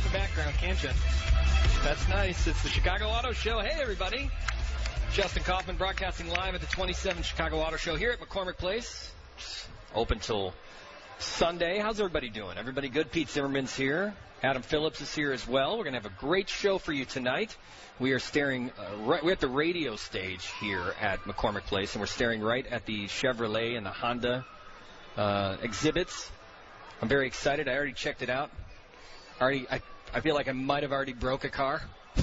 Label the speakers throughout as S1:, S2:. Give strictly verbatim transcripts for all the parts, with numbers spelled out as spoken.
S1: the background, can't you? That's nice. It's the Chicago Auto Show. Hey, everybody. Justin Kaufman broadcasting live at the twenty-seventh Chicago Auto Show here at McCormick Place. Open till Sunday. How's everybody doing? Everybody good? Pete Zimmerman's here. Adam Phillips is here as well. We're going to have a great show for you tonight. We are staring, uh, right, we're at the radio stage here at McCormick Place, and we're staring right at the Chevrolet and the Honda uh, exhibits. I'm very excited. I already checked it out. Already, I, I feel like I might have already broke a car.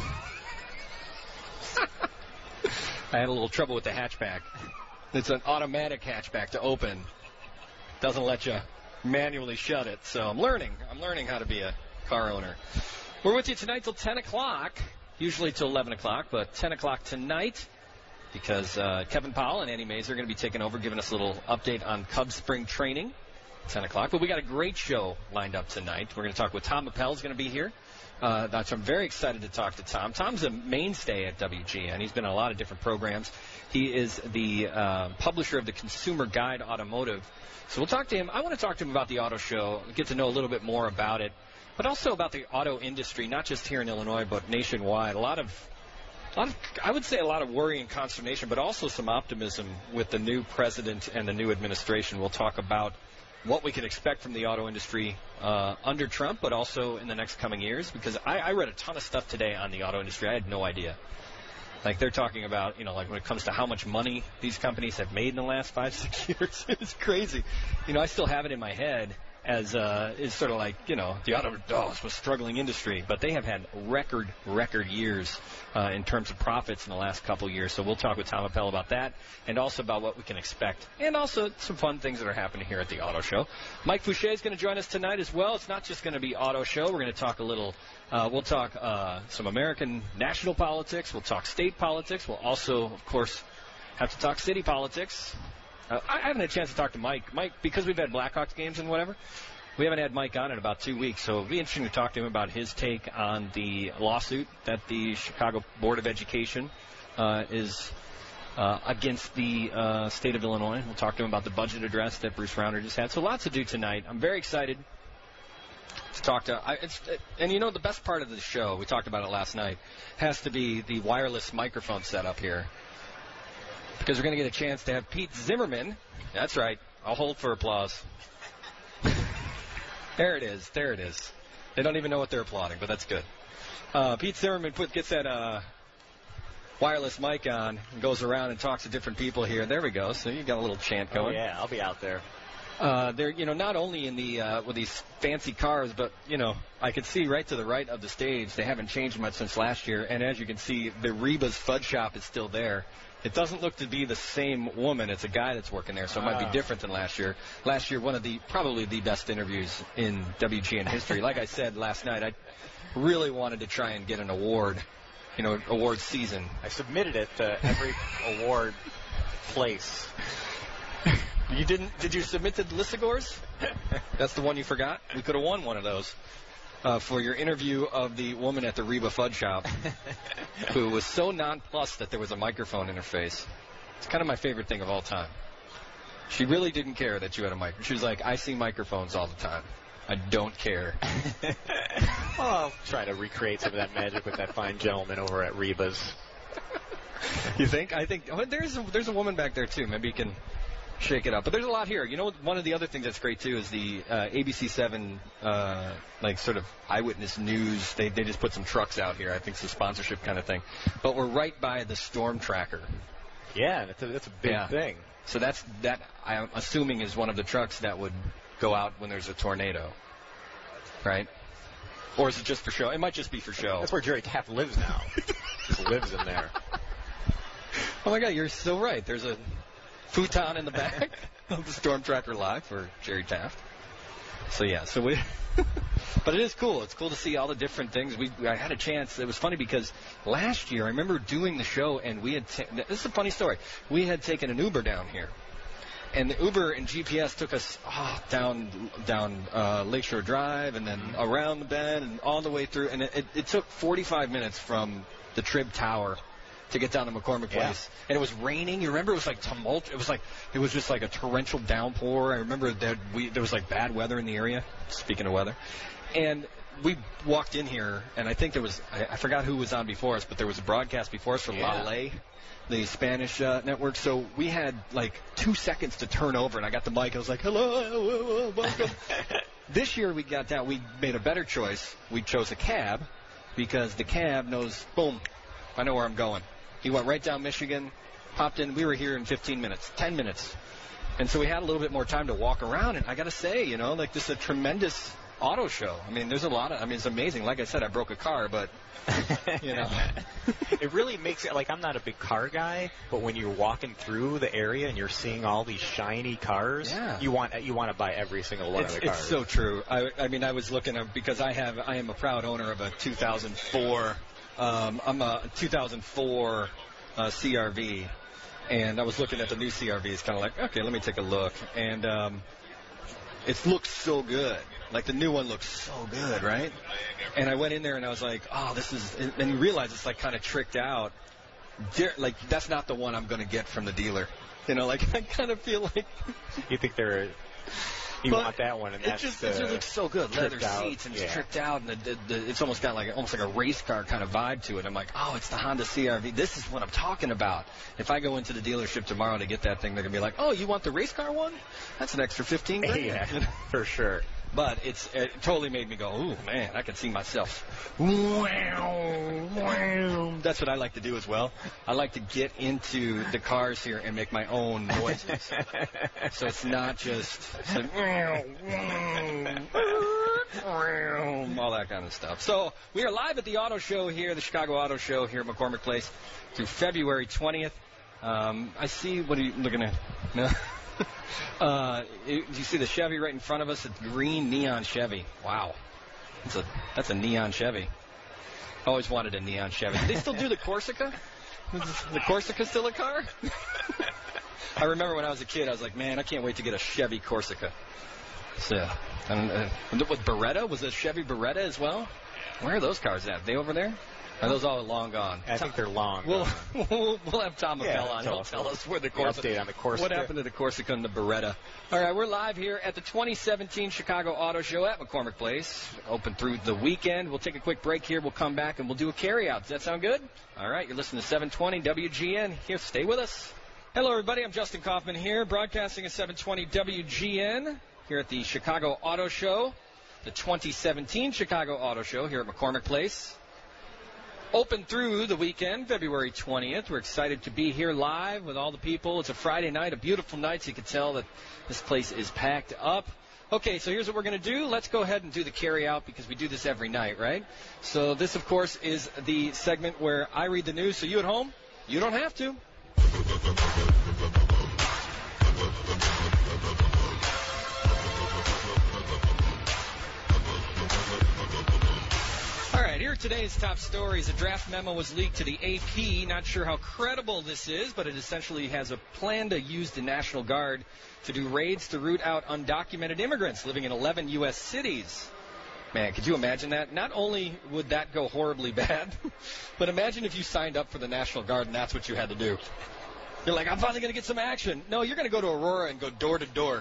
S1: I had a little trouble with the hatchback. It's an automatic hatchback to open. Doesn't let you manually shut it. So I'm learning. I'm learning how to be a car owner. We're with you tonight till ten o'clock. Usually till eleven o'clock, but ten o'clock tonight because uh, Kevin Powell and Andy Mays are going to be taking over, giving us a little update on Cubs spring training. ten o'clock. But we got a great show lined up tonight. We're going to talk with Tom Appel. Is going to be here. Uh, that's, I'm very excited to talk to Tom. Tom's a mainstay at W G N. He's been in a lot of different programs. He is the uh, publisher of the Consumer Guide Automotive. So we'll talk to him. I want to talk to him about the auto show, get to know a little bit more about it, but also about the auto industry, not just here in Illinois, but nationwide. A lot of, a lot of, I would say a lot of worry and consternation, but also some optimism with the new president and the new administration. We'll talk about what we can expect from the auto industry uh, under Trump, but also in the next coming years, because I, I read a ton of stuff today on the auto industry. I had no idea. Like, they're talking about, you know, like when it comes to how much money these companies have made in the last five, six years. It's crazy. You know, I still have it in my head as uh, it's sort of like, you know, the auto oh, it's a struggling industry. But they have had record, record years uh, in terms of profits in the last couple years. So we'll talk with Tom Appel about that and also about what we can expect. And also some fun things that are happening here at the Auto Show. Mike Fouché is going to join us tonight as well. It's not just going to be Auto Show. We're going to talk a little, uh, we'll talk uh, some American national politics. We'll talk state politics. We'll also, of course, have to talk city politics. Uh, I haven't had a chance to talk to Mike. Mike, because we've had Blackhawks games and whatever, we haven't had Mike on in about two weeks. So it'll be interesting to talk to him about his take on the lawsuit that the Chicago Board of Education uh, is uh, against the uh, state of Illinois. We'll talk to him about the budget address that Bruce Rauner just had. So lots to do tonight. I'm very excited to talk to. I, it's, and you know, the best part of the show, we talked about it last night, has to be the wireless microphone setup here. Because we're going to get a chance to have Pete Zimmerman. That's right. I'll hold for applause. There it is. There it is. They don't even know what they're applauding, but that's good. Uh, Pete Zimmerman put, gets that uh, wireless mic on and goes around and talks to different people here. There we go. So you got a little chant going.
S2: Oh, yeah. I'll be out there.
S1: Uh, they're, you know, not only in the uh, with these fancy cars, but, you know, I could see right to the right of the stage, they haven't changed much since last year. And as you can see, the Reba's Fudge Shop is still there. It doesn't look to be the same woman. It's a guy that's working there, so it might be different than last year. Last year, one of the probably the best interviews in W G N history. Like I said last night, I really wanted to try and get an award, you know, award season.
S2: I submitted it to every award place.
S1: You didn't? Did you submit to the Lissagors? That's the one you forgot? We could have won one of those. Uh, for your interview of the woman at the Reba Fudge Shop who was so nonplussed that there was a microphone in her face. It's kind of my favorite thing of all time. She really didn't care that you had a mic. She was like, I see microphones all the time. I don't care.
S2: Well, I'll try to recreate some of that magic with that fine gentleman over at Reba's.
S1: You think? I think oh, there's, a, there's a woman back there, too. Maybe you can shake it up. But there's a lot here. You know, one of the other things that's great, too, is the uh, A B C seven, uh, like, sort of eyewitness news. They they just put some trucks out here. I think it's a sponsorship kind of thing. But we're right by the storm tracker.
S2: Yeah, that's a, that's a big
S1: yeah.
S2: thing.
S1: So that's, that, I'm assuming, is one of the trucks that would go out when there's a tornado. Right? Or is it just for show? It might just be for show.
S2: That's where Jerry Taft lives now. Just lives in there.
S1: Oh, my God, you're so right. There's a futon in the back of the Storm Tracker Live for Jerry Taft. So, yeah, so we... But it is cool. It's cool to see all the different things. We I had a chance. It was funny because last year I remember doing the show, and we had... Ta- this is a funny story. We had taken an Uber down here. And the Uber and G P S took us oh, down down uh, Lakeshore Drive and then around the bend and all the way through. And it, it, it took forty-five minutes from the Trib Tower to get down to McCormick
S2: Yeah.
S1: Place. And it was raining. You remember it was like tumult. It was like it was just like a torrential downpour. I remember that we there was like bad weather in the area. Speaking of weather, and we walked in here, and I think there was I, I forgot who was on before us, but there was a broadcast before us from
S2: Yeah.
S1: La Ley, the Spanish uh, network. So we had like two seconds to turn over, and I got the mic. I was like, "Hello, welcome." This year we got down. We made a better choice. We chose a cab because the cab knows. Boom, I know where I'm going. He went right down Michigan, popped in. We were here in fifteen minutes, ten minutes, and so we had a little bit more time to walk around. And I got to say, you know, like this is a tremendous auto show. I mean, there's a lot of. I mean, it's amazing. Like I said, I broke a car, but you know,
S2: it really makes it like I'm not a big car guy, but when you're walking through the area and you're seeing all these shiny cars,
S1: yeah.
S2: you want you want to buy every single one
S1: it's,
S2: of the cars.
S1: It's so true. I, I mean, I was looking at because I have I am a proud owner of a two thousand four. Um, I'm a two thousand four uh, C R V, and I was looking at the new C R V. It's kind of like, okay, let me take a look, and um, it looks so good. Like the new one looks so good, right? And I went in there and I was like, oh, this is, and you realize it's like kind of tricked out. Like that's not the one I'm going to get from the dealer. You know, like I kind of feel like
S2: you think they're. You
S1: but
S2: want that one, and that's
S1: it just,
S2: uh,
S1: it just looks so good. Leather
S2: out.
S1: seats, and it's
S2: yeah.
S1: tricked out, and the, the, the, it's almost got like almost like a race car kind of vibe to it. I'm like, oh, it's the Honda C R V. This is what I'm talking about. If I go into the dealership tomorrow to get that thing, they're gonna be like, oh, you want the race car one? That's an extra fifteen grand.
S2: Yeah, for sure.
S1: But it's it totally made me go, ooh, man, I can see myself. That's what I like to do as well. I like to get into the cars here and make my own noises. So it's not just it's like, all that kind of stuff. So we are live at the auto show here, the Chicago Auto Show here at McCormick Place through February twentieth. Um, I see, what are you looking at? No. Uh, do you see the Chevy right in front of us? It's green neon Chevy. Wow. That's a, that's a neon Chevy. I always wanted a neon Chevy. Do they still do the Corsica? Is the Corsica still a car? I remember when I was a kid, I was like, man, I can't wait to get a Chevy Corsica. So, and, uh, with Beretta? Was it a Chevy Beretta as well? Where are those cars at? Are they over there? Are those all long gone?
S2: I think they're long
S1: We'll,
S2: gone.
S1: we'll, we'll have Tom
S2: Yeah,
S1: Appel on.
S2: tell
S1: He'll
S2: us
S1: tell
S2: what-
S1: us where the
S2: the
S1: Corsica,
S2: update on the Corsica.
S1: what happened to the Corsica and the Beretta. All right, we're live here at the twenty seventeen Chicago Auto Show at McCormick Place. Open through the weekend. We'll take a quick break here. We'll come back and we'll do a carryout. Does that sound good? All right, you're listening to seven twenty W G N. Here, stay with us. Hello, everybody. I'm Justin Kaufman here, broadcasting at seven twenty W G N here at the Chicago Auto Show, the twenty seventeen Chicago Auto Show here at McCormick Place. Open through the weekend, February twentieth. We're excited to be here live with all the people. It's a Friday night, a beautiful night, so you can tell that this place is packed up. Okay, so here's what we're going to do. Let's go ahead and do the carry-out because we do this every night, right? So this, of course, is the segment where I read the news, so you at home, you don't have to. All right, here are today's top stories. A draft memo was leaked to the A P. Not sure how credible this is, but it essentially has a plan to use the National Guard to do raids to root out undocumented immigrants living in eleven U S cities. Man, could you imagine that? Not only would that go horribly bad, but imagine if you signed up for the National Guard and that's what you had to do. You're like, I'm finally going to get some action. No, you're going to go to Aurora and go door to door.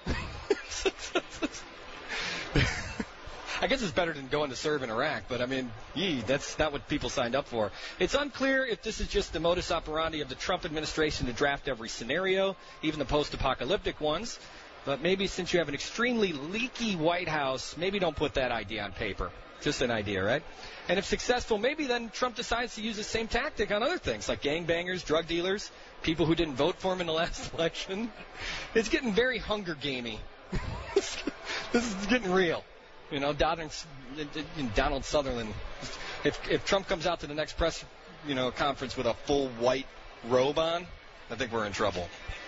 S1: I guess it's better than going to serve in Iraq, but I mean, yee, that's not what people signed up for. It's unclear if this is just the modus operandi of the Trump administration to draft every scenario, even the post-apocalyptic ones. But maybe since you have an extremely leaky White House, maybe don't put that idea on paper. Just an idea, right? And if successful, maybe then Trump decides to use the same tactic on other things, like gangbangers, drug dealers, people who didn't vote for him in the last election. It's getting very Hunger Gamey. This is getting real. You know, Donald, Donald Sutherland. If if Trump comes out to the next press, you know, conference with a full white robe on, I think we're in trouble.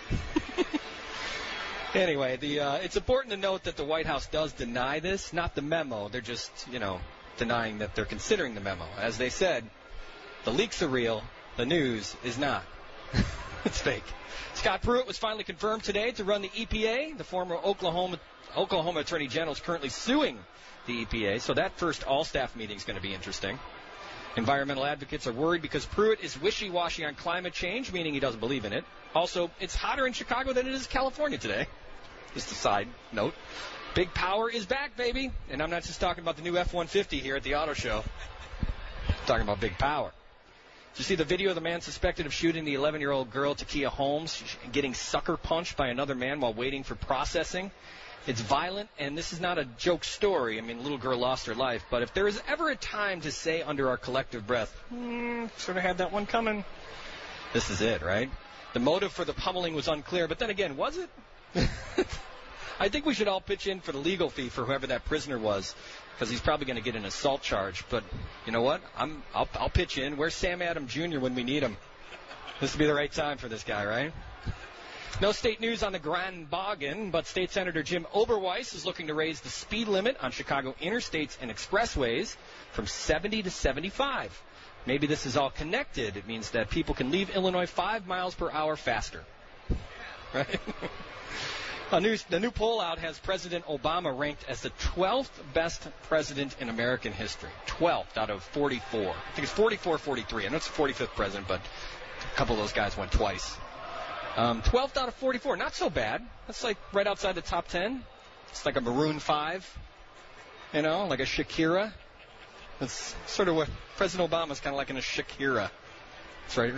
S1: Anyway, the uh, it's important to note that the White House does deny this, not the memo. They're just, you know, denying that they're considering the memo. As they said, the leaks are real, the news is not. It's fake. Scott Pruitt was finally confirmed today to run the E P A. The former Oklahoma Oklahoma Attorney General is currently suing the E P A, so that first all-staff meeting is going to be interesting. Environmental advocates are worried because Pruitt is wishy-washy on climate change, meaning he doesn't believe in it. Also, it's hotter in Chicago than it is California today. Just a side note. Big Power is back, baby. And I'm not just talking about the new F one fifty here at the auto show. I'm talking about Big Power. Did you see the video of the man suspected of shooting the eleven-year-old girl, Takia Holmes, getting sucker punched by another man while waiting for processing? It's violent, and this is not a joke story. I mean, the little girl lost her life. But if there is ever a time to say under our collective breath, hmm, sort of had that one coming, this is it, right? The motive for the pummeling was unclear, but then again, was it? I think we should all pitch in for the legal fee for whoever that prisoner was, because he's probably going to get an assault charge. But you know what? I'm, I'll, I'll pitch in. Where's Sam Adams Junior when we need him? This would be the right time for this guy, right? No state news on the Grand Bargain, but State Senator Jim Oberweis is looking to raise the speed limit on Chicago interstates and expressways from seventy to seventy-five. Maybe this is all connected. It means that people can leave Illinois five miles per hour faster. Right? A new, the new poll out has President Obama ranked as the twelfth best president in American history. twelfth out of forty-four. I think it's forty-four forty-three. I know it's the forty-fifth president, but a couple of those guys went twice. Um, twelfth out of forty-four. Not so bad. That's like right outside the top ten. It's like a Maroon five, you know, like a Shakira. That's sort of what President Obama's kind of like in a Shakira. That's right.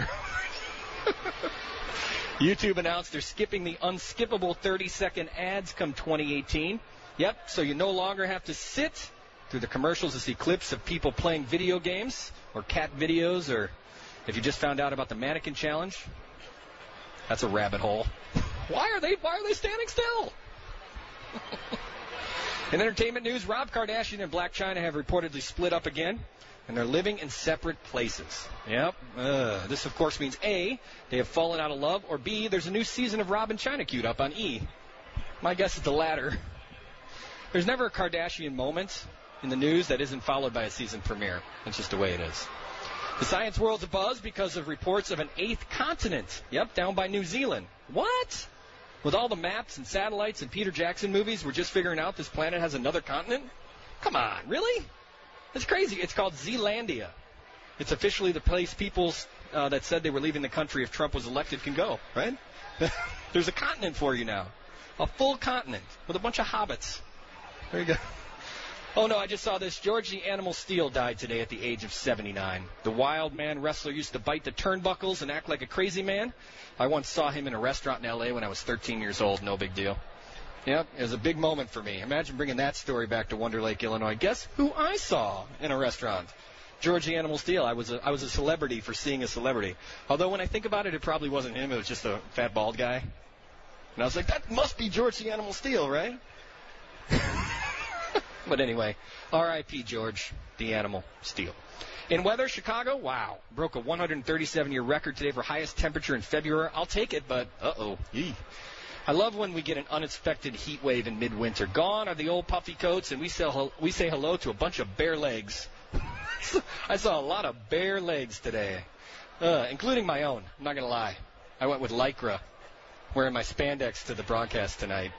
S1: YouTube announced they're skipping the unskippable thirty-second ads come twenty eighteen. Yep, so you no longer have to sit through the commercials to see clips of people playing video games or cat videos, or if you just found out about the mannequin challenge. That's a rabbit hole. Why are they why are they standing still? In entertainment news, Rob Kardashian and Blac Chyna have reportedly split up again, and they're living in separate places. Yep. Uh, this, of course, means A, they have fallen out of love, or B, there's a new season of Rob and Chyna queued up on E. My guess is the latter. There's never a Kardashian moment in the news that isn't followed by a season premiere. That's just the way it is. The science world's abuzz because of reports of an eighth continent. Yep, down by New Zealand. What? With all the maps and satellites and Peter Jackson movies, we're just figuring out this planet has another continent? Come on, really? That's crazy. It's called Zealandia. It's officially the place people uh, that said they were leaving the country if Trump was elected can go, right? There's a continent for you now. A full continent with a bunch of hobbits. There you go. Oh, no, I just saw this. George the Animal Steele died today at the age of seventy-nine. The wild man wrestler used to bite the turnbuckles and act like a crazy man. I once saw him in a restaurant in L A when I was thirteen years old. No big deal. Yep, it was a big moment for me. Imagine bringing that story back to Wonder Lake, Illinois. Guess who I saw in a restaurant? George the Animal Steele. I was a, I was a celebrity for seeing a celebrity. Although when I think about it, it probably wasn't him. It was just a fat, bald guy. And I was like, that must be George the Animal Steele, right? But anyway, R I P George the Animal Steele. In weather, Chicago, wow, broke a one hundred thirty-seven year record today for highest temperature in February. I'll take it, but uh-oh. Yee. I love when we get an unexpected heat wave in midwinter. Gone are the old puffy coats, and we say, we say hello to a bunch of bare legs. I saw a lot of bare legs today, uh, including my own. I'm not going to lie. I went with Lycra, wearing my spandex to the broadcast tonight.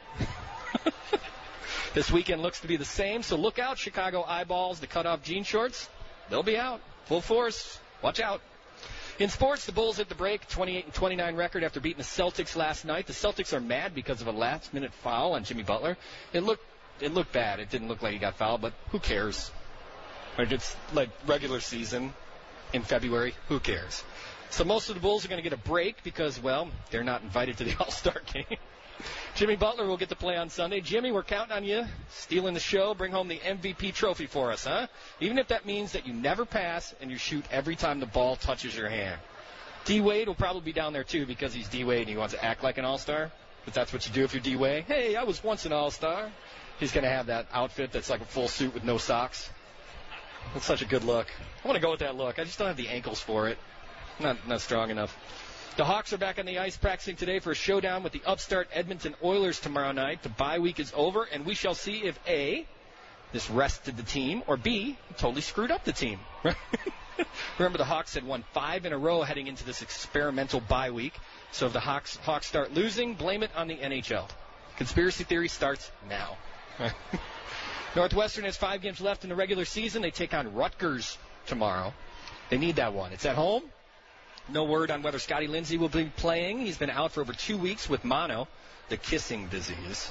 S1: This weekend looks to be the same, so look out, Chicago eyeballs, the cutoff jean shorts. They'll be out. Full force. Watch out. In sports, the Bulls hit the break, twenty-eight and twenty-nine record after beating the Celtics last night. The Celtics are mad because of a last-minute foul on Jimmy Butler. It looked it looked bad. It didn't look like he got fouled, but who cares? Like, it's like regular season in February. Who cares? So most of the Bulls are going to get a break because, well, they're not invited to the All-Star game. Jimmy Butler will get to play on Sunday. Jimmy, we're counting on you, stealing the show, bring home the M V P trophy for us, huh? Even if that means that you never pass and you shoot every time the ball touches your hand. D-Wade will probably be down there, too, because he's D-Wade and he wants to act like an all-star. But that's what you do if you're D-Wade. Hey, I was once an all-star. He's going to have that outfit that's like a full suit with no socks. That's such a good look. I want to go with that look. I just don't have the ankles for it. Not, not strong enough. The Hawks are back on the ice practicing today for a showdown with the upstart Edmonton Oilers tomorrow night. The bye week is over, and we shall see if A, this rested the team, or B, totally screwed up the team. Remember, the Hawks had won five in a row heading into this experimental bye week. So if the Hawks, Hawks start losing, blame it on the N H L. Conspiracy theory starts now. Northwestern has five games left in the regular season. They take on Rutgers tomorrow. They need that one. It's at home. No word on whether Scotty Lindsey will be playing. He's been out for over two weeks with mono, the kissing disease.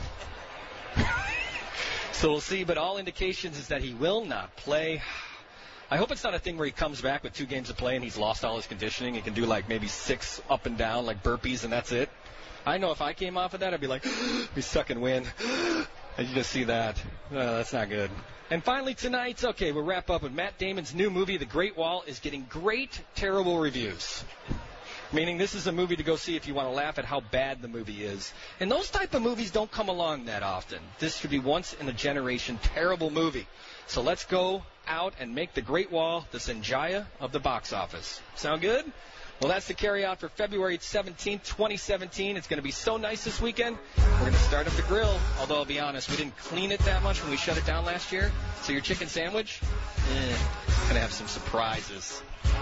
S1: So we'll see, but all indications is that he will not play. I hope it's not a thing where he comes back with two games to play and he's lost all his conditioning. He can do like maybe six up and down, like burpees, and that's it. I know if I came off of that, I'd be like, be sucking wind. And you just see that. Uh, that's not good. And finally tonight, okay, we'll wrap up with Matt Damon's new movie, The Great Wall, is getting great, terrible reviews. Meaning this is a movie to go see if you want to laugh at how bad the movie is. And those type of movies don't come along that often. This should be once-in-a-generation terrible movie. So let's go out and make The Great Wall the Sanjaya of the box office. Sound good? Well, that's the carry-out for February seventeenth, twenty seventeen. It's going to be so nice this weekend. We're going to start up the grill. Although, I'll be honest, we didn't clean it that much when we shut it down last year. So your chicken sandwich, eh, going to have some surprises.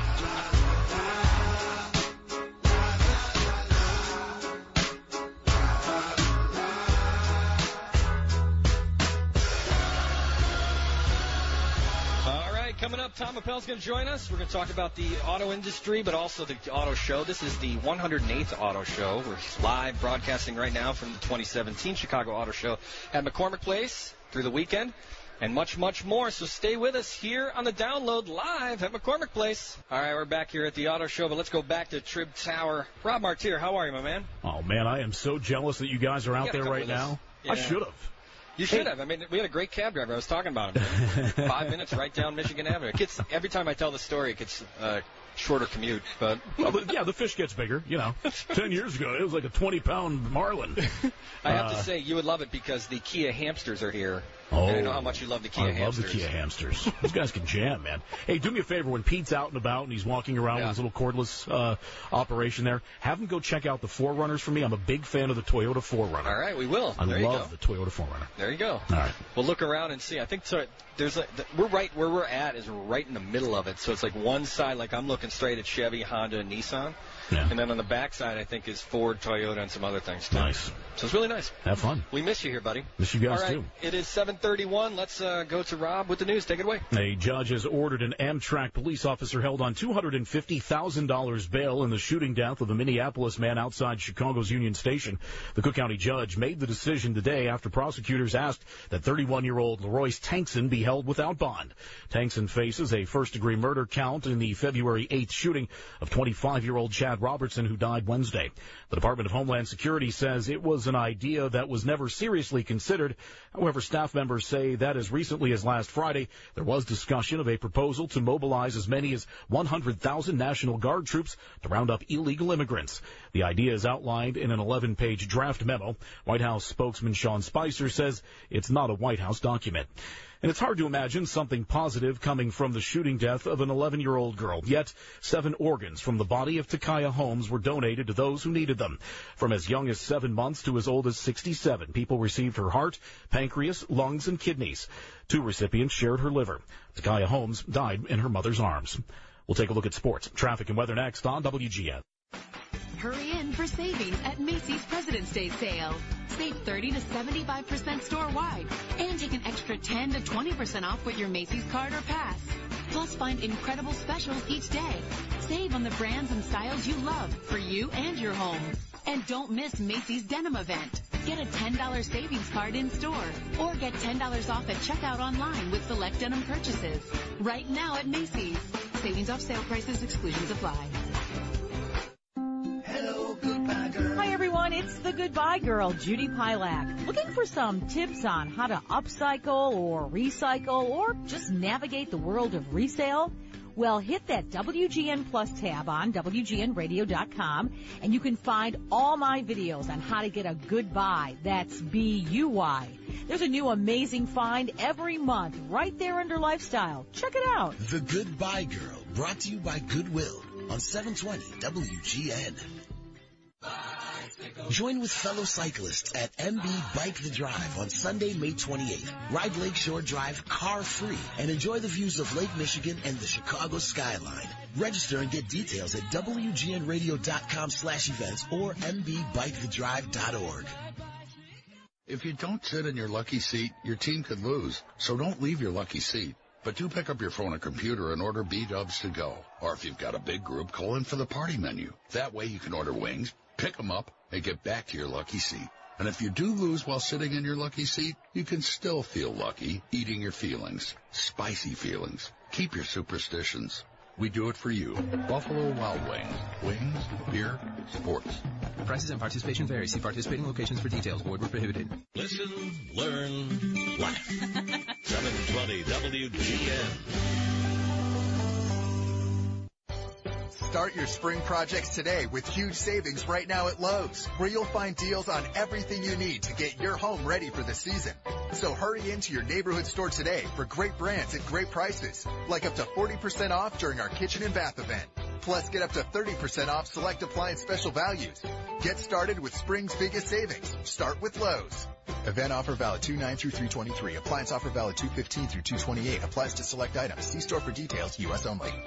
S1: Coming up, Tom Appel's going to join us. We're going to talk about the auto industry, but also the auto show. This is the one hundred eighth auto show. We're live broadcasting right now from the twenty seventeen Chicago Auto Show at McCormick Place through the weekend, and much, much more. So stay with us here on the download live at McCormick Place. All right, we're back here at the auto show, but let's go back to Trib Tower. Rob Martier, how are you, my man?
S3: Oh, man, I am so jealous that you guys are out there right now. Yeah. I should have.
S1: You should have. I mean, we had a great cab driver. I was talking about him. Five minutes right down Michigan Avenue. It gets, every time I tell the story, it gets a uh, shorter commute. But
S3: well, the, yeah, the fish gets bigger. You know, ten years ago, it was like a twenty-pound marlin.
S1: I have
S3: uh,
S1: to say, you would love it because the Kia hamsters are here.
S3: Oh,
S1: and I know how much you love the Kia
S3: I
S1: hamsters.
S3: I love the Kia hamsters. Those guys can jam, man. Hey, do me a favor. When Pete's out and about and he's walking around yeah. with his little cordless uh, operation there, have him go check out the four runners for me. I'm a big fan of the Toyota four runner.
S1: All right, we will.
S3: I
S1: there
S3: love the Toyota four runner.
S1: There you go.
S3: All right.
S1: We'll look around and see. I think so, there's a, we're right where we're at is we're right in the middle of it. So it's like one side, like I'm looking straight at Chevy, Honda, and Nissan.
S3: Yeah.
S1: And then on the back side, I think, is Ford, Toyota, and some other things, too.
S3: Nice.
S1: So it's really nice.
S3: Have fun.
S1: We miss you here, buddy.
S3: Miss you guys,
S1: All right,
S3: too.
S1: It is seven thirty-one. Let's uh, go to Rob with the news. Take it away.
S3: A judge has ordered an Amtrak police officer held on two hundred fifty thousand dollars bail in the shooting death of a Minneapolis man outside Chicago's Union Station. The Cook County judge made the decision today after prosecutors asked that thirty-one-year-old Leroyce Tankson be held without bond. Tankson faces a first-degree murder count in the February eighth shooting of twenty-five-year-old Chad Robertson, who died Wednesday. The Department of Homeland Security says it was an idea that was never seriously considered. However, staff members say that as recently as last Friday, there was discussion of a proposal to mobilize as many as one hundred thousand National Guard troops to round up illegal immigrants. The idea is outlined in an eleven-page draft memo. White House spokesman Sean Spicer says it's not a White House document. And it's hard to imagine something positive coming from the shooting death of an eleven-year-old girl. Yet, seven organs from the body of Takaya Holmes were donated to those who needed them. From as young as seven months to as old as sixty-seven, people received her heart, pancreas, lungs, and kidneys. Two recipients shared her liver. Takaya Holmes died in her mother's arms. We'll take a look at sports, traffic, and weather next on W G N.
S4: Hurry in for savings at Macy's President's Day sale. Save thirty to seventy-five percent store-wide. And take an extra ten to twenty percent off with your Macy's card or pass. Plus, find incredible specials each day. Save on the brands and styles you love for you and your home. And don't miss Macy's Denim event. Get a ten dollars savings card in store. Or get ten dollars off at checkout online with select denim purchases. Right now at Macy's. Savings off sale prices, exclusions apply.
S5: Hi, everyone. It's the Goodbye Girl, Judy Pilak. Looking for some tips on how to upcycle or recycle or just navigate the world of resale? Well, hit that W G N Plus tab on W G N radio dot com, and you can find all my videos on how to get a good buy. That's B U Y. There's a new amazing find every month right there under Lifestyle. Check it out.
S6: The Goodbye Girl, brought to you by Goodwill on seven twenty W G N. Join with fellow cyclists at M B Bike the Drive on Sunday, May twenty-eighth. Ride Lakeshore Drive car-free and enjoy the views of Lake Michigan and the Chicago skyline. Register and get details at W G N radio dot com slash events or M B bike the drive dot org.
S7: If you don't sit in your lucky seat, your team could lose, so don't leave your lucky seat. But do pick up your phone or computer and order B-dubs to go. Or if you've got a big group, call in for the party menu. That way you can order wings, pick them up, and get back to your lucky seat. And if you do lose while sitting in your lucky seat, you can still feel lucky eating your feelings. Spicy feelings. Keep your superstitions. We do it for you. Buffalo Wild Wings. Wings, beer, sports.
S8: Prices and participation vary. See participating locations for details. Void where prohibited.
S9: Listen, learn, laugh. seven twenty W G N.
S10: Start your spring projects today with huge savings right now at Lowe's, where you'll find deals on everything you need to get your home ready for the season. So hurry into your neighborhood store today for great brands at great prices, like up to forty percent off during our kitchen and bath event. Plus, get up to thirty percent off select appliance special values. Get started with spring's biggest savings. Start with Lowe's. Event offer valid two nine through three twenty-three. Appliance offer valid two fifteen through two twenty-eight. Applies to select items. See store for details. U S only.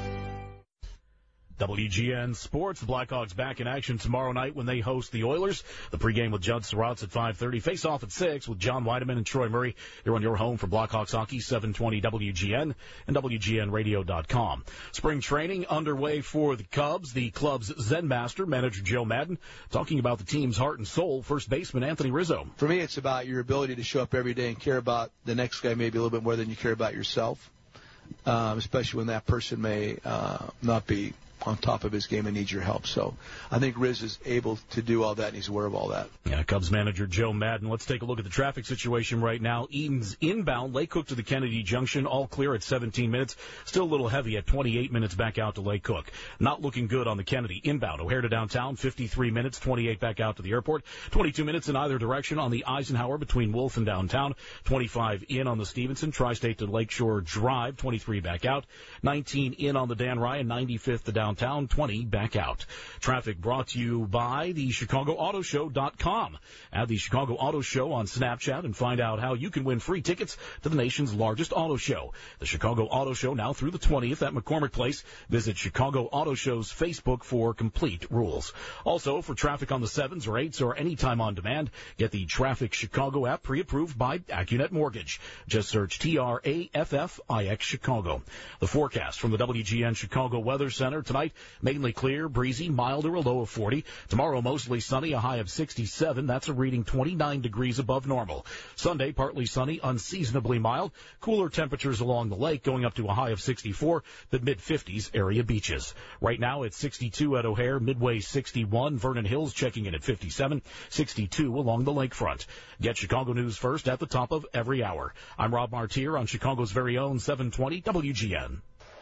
S3: W G N Sports. The Blackhawks back in action tomorrow night when they host the Oilers. The pregame with Judd Surratt at five thirty. Face off at six with John Weideman and Troy Murray. You're on your home for Blackhawks hockey, seven twenty W G N and W G N radio dot com. Spring training underway for the Cubs. The club's Zen Master, manager Joe Madden, talking about the team's heart and soul. First baseman Anthony Rizzo.
S11: For me, it's about your ability to show up every day and care about the next guy maybe a little bit more than you care about yourself, um, especially when that person may uh, not be on top of his game and needs your help. So I think Riz is able to do all that, and he's aware of all that.
S3: Yeah, Cubs manager Joe Madden. Let's take a look at the traffic situation right now. Eaton's inbound, Lake Cook to the Kennedy Junction, all clear at seventeen minutes. Still a little heavy at twenty-eight minutes back out to Lake Cook. Not looking good on the Kennedy. Inbound, O'Hare to downtown, fifty-three minutes, twenty-eight back out to the airport. twenty-two minutes in either direction on the Eisenhower between Wolf and downtown. twenty-five in on the Stevenson, Tri-State to Lakeshore Drive, twenty-three back out. nineteen in on the Dan Ryan, ninety-fifth to downtown, twenty back out. Traffic brought to you by the Chicago Auto Show dot com. Add the Chicago Auto Show on Snapchat and find out how you can win free tickets to the nation's largest auto show. The Chicago Auto Show now through the twentieth at McCormick Place. Visit Chicago Auto Show's Facebook for complete rules. Also, for traffic on the sevens or eights or anytime on demand, get the Traffic Chicago app pre-approved by AccuNet Mortgage. Just search T R A F F I X Chicago. The forecast from the W G N Chicago Weather Center tonight. Mainly clear, breezy, milder, a low of forty. Tomorrow, mostly sunny, a high of sixty-seven. That's a reading twenty-nine degrees above normal. Sunday, partly sunny, unseasonably mild. Cooler temperatures along the lake, going up to a high of sixty-four. The mid-fifties area beaches. Right now, it's sixty-two at O'Hare, Midway sixty-one. Vernon Hills checking in at fifty-seven. sixty-two along the lakefront. Get Chicago news first at the top of every hour. I'm Rob Martier on Chicago's very own seven twenty W G N.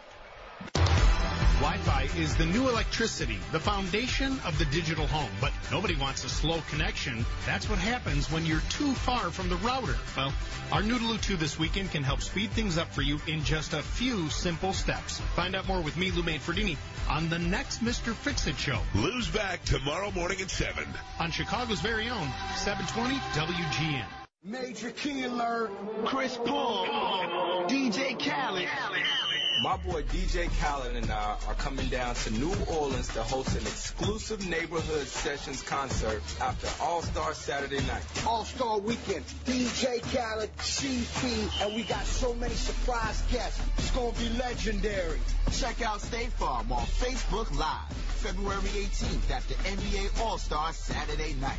S12: Wi-Fi is the new electricity, the foundation of the digital home. But nobody wants a slow connection. That's what happens when you're too far from the router. Well, our Noodaloo two this weekend can help speed things up for you in just a few simple steps. Find out more with me, Lou Manfredini, on the next Mister Fix-It Show.
S9: Lou's back tomorrow morning at seven.
S12: On Chicago's very own seven twenty W G N.
S13: Major key alert, Chris Paul, D J Khaled.
S14: My boy D J Khaled and I are coming down to New Orleans to host an exclusive Neighborhood Sessions concert after All-Star Saturday night.
S13: All-Star Weekend, D J Khaled, C P, and we got so many surprise guests. It's going to be legendary.
S15: Check out State Farm on Facebook Live, February eighteenth at the N B A All-Star Saturday night.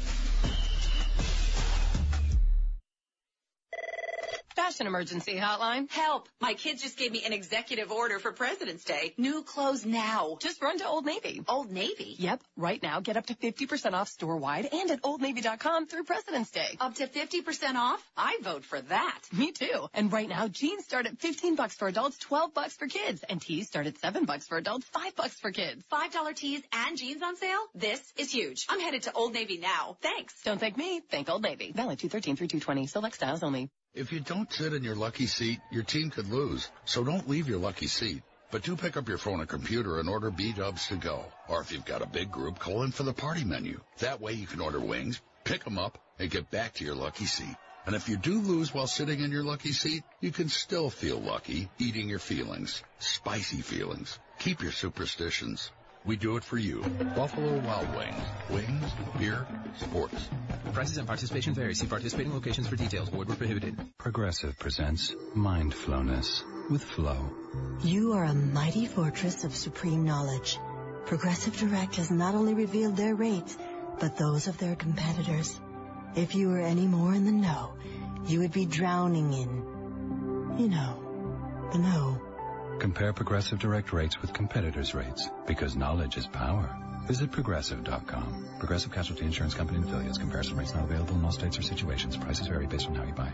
S16: Fashion Emergency Hotline.
S17: Help. My kids just gave me an executive order for President's Day. New clothes now.
S16: Just run to Old Navy.
S17: Old Navy?
S16: Yep. Right now, get up to fifty percent off store-wide and at old navy dot com through President's Day.
S17: Up to fifty percent off? I vote for that.
S16: Me too. And right now, jeans start at fifteen bucks for adults, twelve bucks for kids. And tees start at seven bucks for adults, five bucks for kids.
S17: five dollar tees and jeans on sale? This is huge. I'm headed to Old Navy now. Thanks.
S16: Don't thank me. Thank Old Navy. Valid two thirteen through two twenty. Select styles only.
S7: If you don't sit in your lucky seat, your team could lose. So don't leave your lucky seat. But do pick up your phone or computer and order B-dubs to go. Or if you've got a big group, call in for the party menu. That way you can order wings, pick them up, and get back to your lucky seat. And if you do lose while sitting in your lucky seat, you can still feel lucky eating your feelings. Spicy feelings. Keep your superstitions. We do it for you. Buffalo Wild Wings. Wings, beer, sports.
S8: Prices and participation vary. See participating locations for details. Void where prohibited.
S18: Progressive presents Mindfulness with Flow.
S19: You are a mighty fortress of supreme knowledge. Progressive Direct has not only revealed their rates, but those of their competitors. If you were any more in the know, you would be drowning in, you know, the know.
S18: Compare Progressive Direct rates with competitors' rates, because knowledge is power. Visit Progressive dot com. Progressive Casualty Insurance Company and affiliates. Comparison rates not available in all states or situations. Prices vary based on how you buy.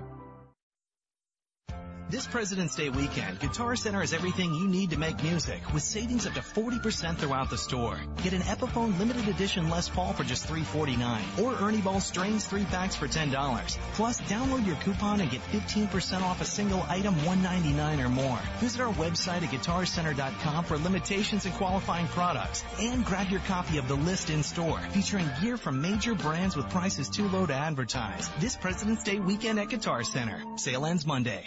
S20: This President's Day weekend, Guitar Center has everything you need to make music, with savings up to forty percent throughout the store. Get an Epiphone limited edition Les Paul for just three forty-nine, or Ernie Ball Strings three packs for ten dollars. Plus, download your coupon and get fifteen percent off a single item, one ninety-nine or more. Visit our website at guitar center dot com for limitations and qualifying products, and grab your copy of the list in store, featuring gear from major brands with prices too low to advertise. This President's Day weekend at Guitar Center. Sale ends Monday.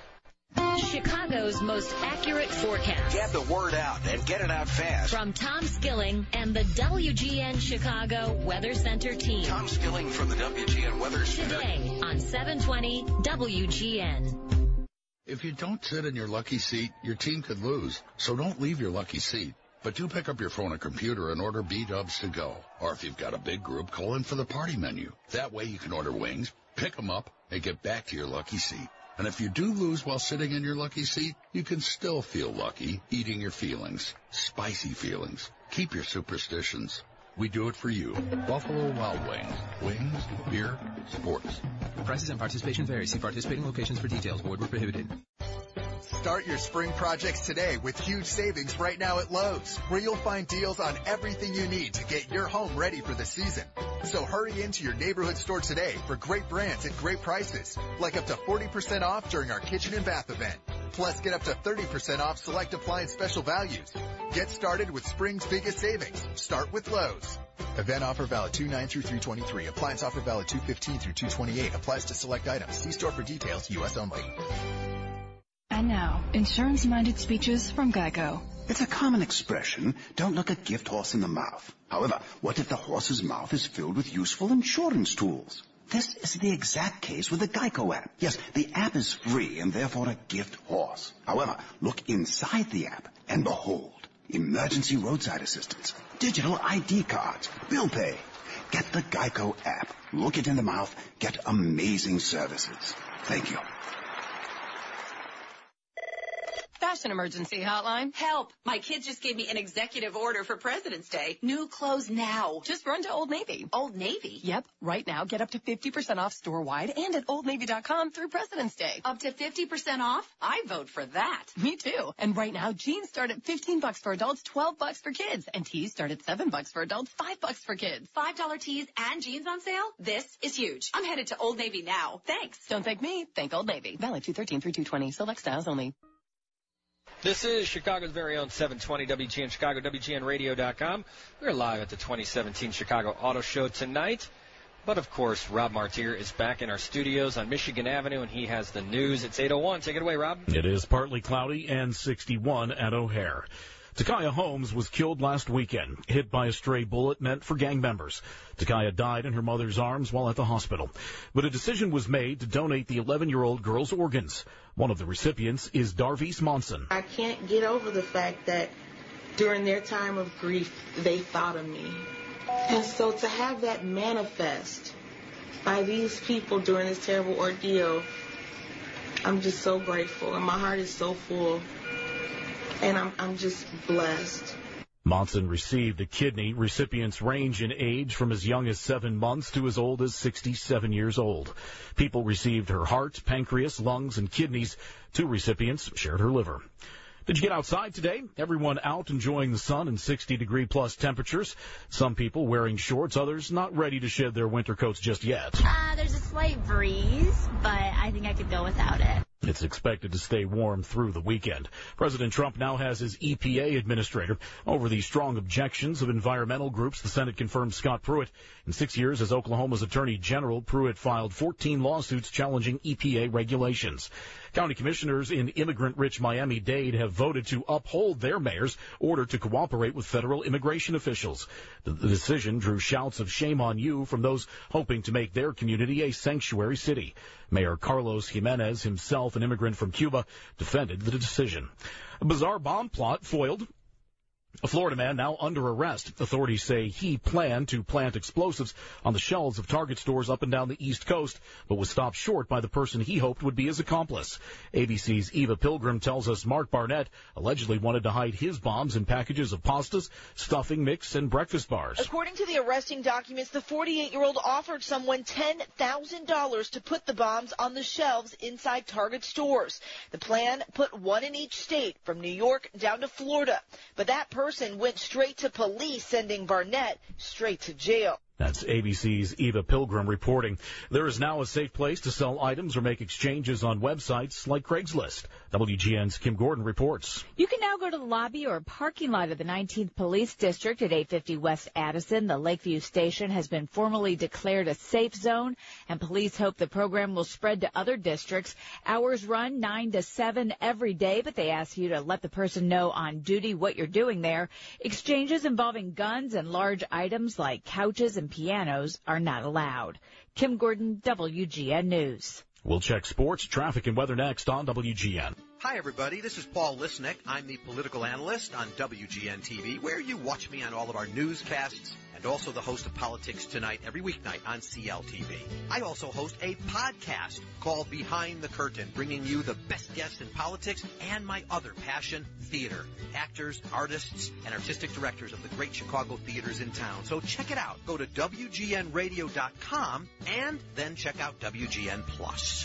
S21: Chicago's most accurate forecast.
S22: Get the word out and get it out fast.
S21: From Tom Skilling and the W G N Chicago Weather Center team.
S22: Tom Skilling from the W G N Weather Center.
S21: Today on seven twenty W G N.
S7: If you don't sit in your lucky seat, your team could lose. So don't leave your lucky seat. But do pick up your phone or computer and order B-dubs to go. Or if you've got a big group, call in for the party menu. That way you can order wings, pick them up, and get back to your lucky seat. And if you do lose while sitting in your lucky seat, you can still feel lucky eating your feelings. Spicy feelings. Keep your superstitions. We do it for you. Buffalo Wild Wings. Wings, beer, sports.
S8: Prices and participation vary. See participating locations for details. Void where prohibited.
S10: Start your spring projects today with huge savings right now at Lowe's, where you'll find deals on everything you need to get your home ready for the season. So hurry into your neighborhood store today for great brands at great prices, like up to forty percent off during our kitchen and bath event. Plus, get up to thirty percent off select appliance special values. Get started with spring's biggest savings. Start with Lowe's. Event offer valid two nine through three twenty-three. Appliance offer valid two fifteen through two twenty-eight. Applies to select items. See store for details. U S only.
S23: And now, insurance-minded speeches from Geico.
S24: It's a common expression, don't look a gift horse in the mouth. However, what if the horse's mouth is filled with useful insurance tools? This is the exact case with the Geico app. Yes, the app is free and therefore a gift horse. However, look inside the app and behold, emergency roadside assistance, digital I D cards, bill pay. Get the Geico app. Look it in the mouth. Get amazing services. Thank you.
S16: Fashion emergency hotline.
S17: Help! My kids just gave me an executive order for President's Day. New clothes now.
S16: Just run to Old Navy.
S17: Old Navy?
S16: Yep. Right now, get up to fifty percent off store-wide and at old navy dot com through President's Day.
S17: Up to fifty percent off? I vote for that.
S16: Me too. And right now, jeans start at fifteen bucks for adults, twelve bucks for kids. And tees start at seven bucks for adults, five bucks for kids.
S17: five dollar tees and jeans on sale? This is huge. I'm headed to Old Navy now. Thanks.
S16: Don't thank me. Thank Old Navy. Valid two thirteen through two twenty. Select styles only.
S1: This is Chicago's very own seven twenty W G N Chicago, W G N radio dot com. We're live at the twenty seventeen Chicago Auto Show tonight. But, of course, Rob Martier is back in our studios on Michigan Avenue, and he has the news. It's eight oh one. Take it away, Rob.
S3: It is partly cloudy and sixty-one at O'Hare. Takaya Holmes was killed last weekend, hit by a stray bullet meant for gang members. Takaya died in her mother's arms while at the hospital. But a decision was made to donate the eleven-year-old girl's organs. One of the recipients is Darvice Monson.
S25: I can't get over the fact that during their time of grief, they thought of me. And so to have that manifest by these people during this terrible ordeal, I'm just so grateful. And my heart is so full. And I'm, I'm just blessed.
S3: Monson received a kidney. Recipients range in age from as young as seven months to as old as sixty-seven years old. People received her heart, pancreas, lungs, and kidneys. Two recipients shared her liver. Did you get outside today? Everyone out enjoying the sun and sixty-degree plus temperatures. Some people wearing shorts, others not ready to shed their winter coats just yet.
S26: Uh, there's a slight breeze, but I think I could go without it.
S3: It's expected to stay warm through the weekend. President Trump now has his E P A administrator over the strong objections of environmental groups. The Senate confirmed Scott Pruitt. In six years as Oklahoma's Attorney General, Pruitt filed fourteen lawsuits challenging E P A regulations. County commissioners in immigrant-rich Miami-Dade have voted to uphold their mayor's order to cooperate with federal immigration officials. The, the decision drew shouts of shame on you from those hoping to make their community a sanctuary city. Mayor Carlos Jimenez, himself an immigrant from Cuba, defended the decision. A bizarre bomb plot foiled. A Florida man now under arrest. Authorities say he planned to plant explosives on the shelves of Target stores up and down the East Coast, but was stopped short by the person he hoped would be his accomplice. A B C's Eva Pilgrim tells us Mark Barnett allegedly wanted to hide his bombs in packages of pastas, stuffing mix, and breakfast bars.
S2: According to the arresting documents, the forty-eight-year-old offered someone ten thousand dollars to put the bombs on the shelves inside Target stores. The plan put one in each state, from New York down to Florida. But that person person went straight to police, sending Barnett straight to jail.
S3: That's A B C's Eva Pilgrim reporting. There is now a safe place to sell items or make exchanges on websites like Craigslist. W G N's Kim Gordon reports.
S4: You can now go to the lobby or parking lot of the nineteenth Police District at eight fifty West Addison. The Lakeview Station has been formally declared a safe zone, and police hope the program will spread to other districts. Hours run nine to seven every day, but they ask you to let the person know on duty what you're doing there. Exchanges involving guns and large items like couches and pianos are not allowed. Kim Gordon, W G N News.
S3: We'll check sports, traffic, and weather next on W G N.
S5: Hi, everybody. This is Paul Lisnick. I'm the political analyst on W G N T V, where you watch me on all of our newscasts, and also the host of Politics Tonight every weeknight on C L T V. I also host a podcast called Behind the Curtain, bringing you the best guests in politics and my other passion, theater. Actors, artists, and artistic directors of the great Chicago theaters in town. So check it out. Go to W G N radio dot com and then check out W G N Plus.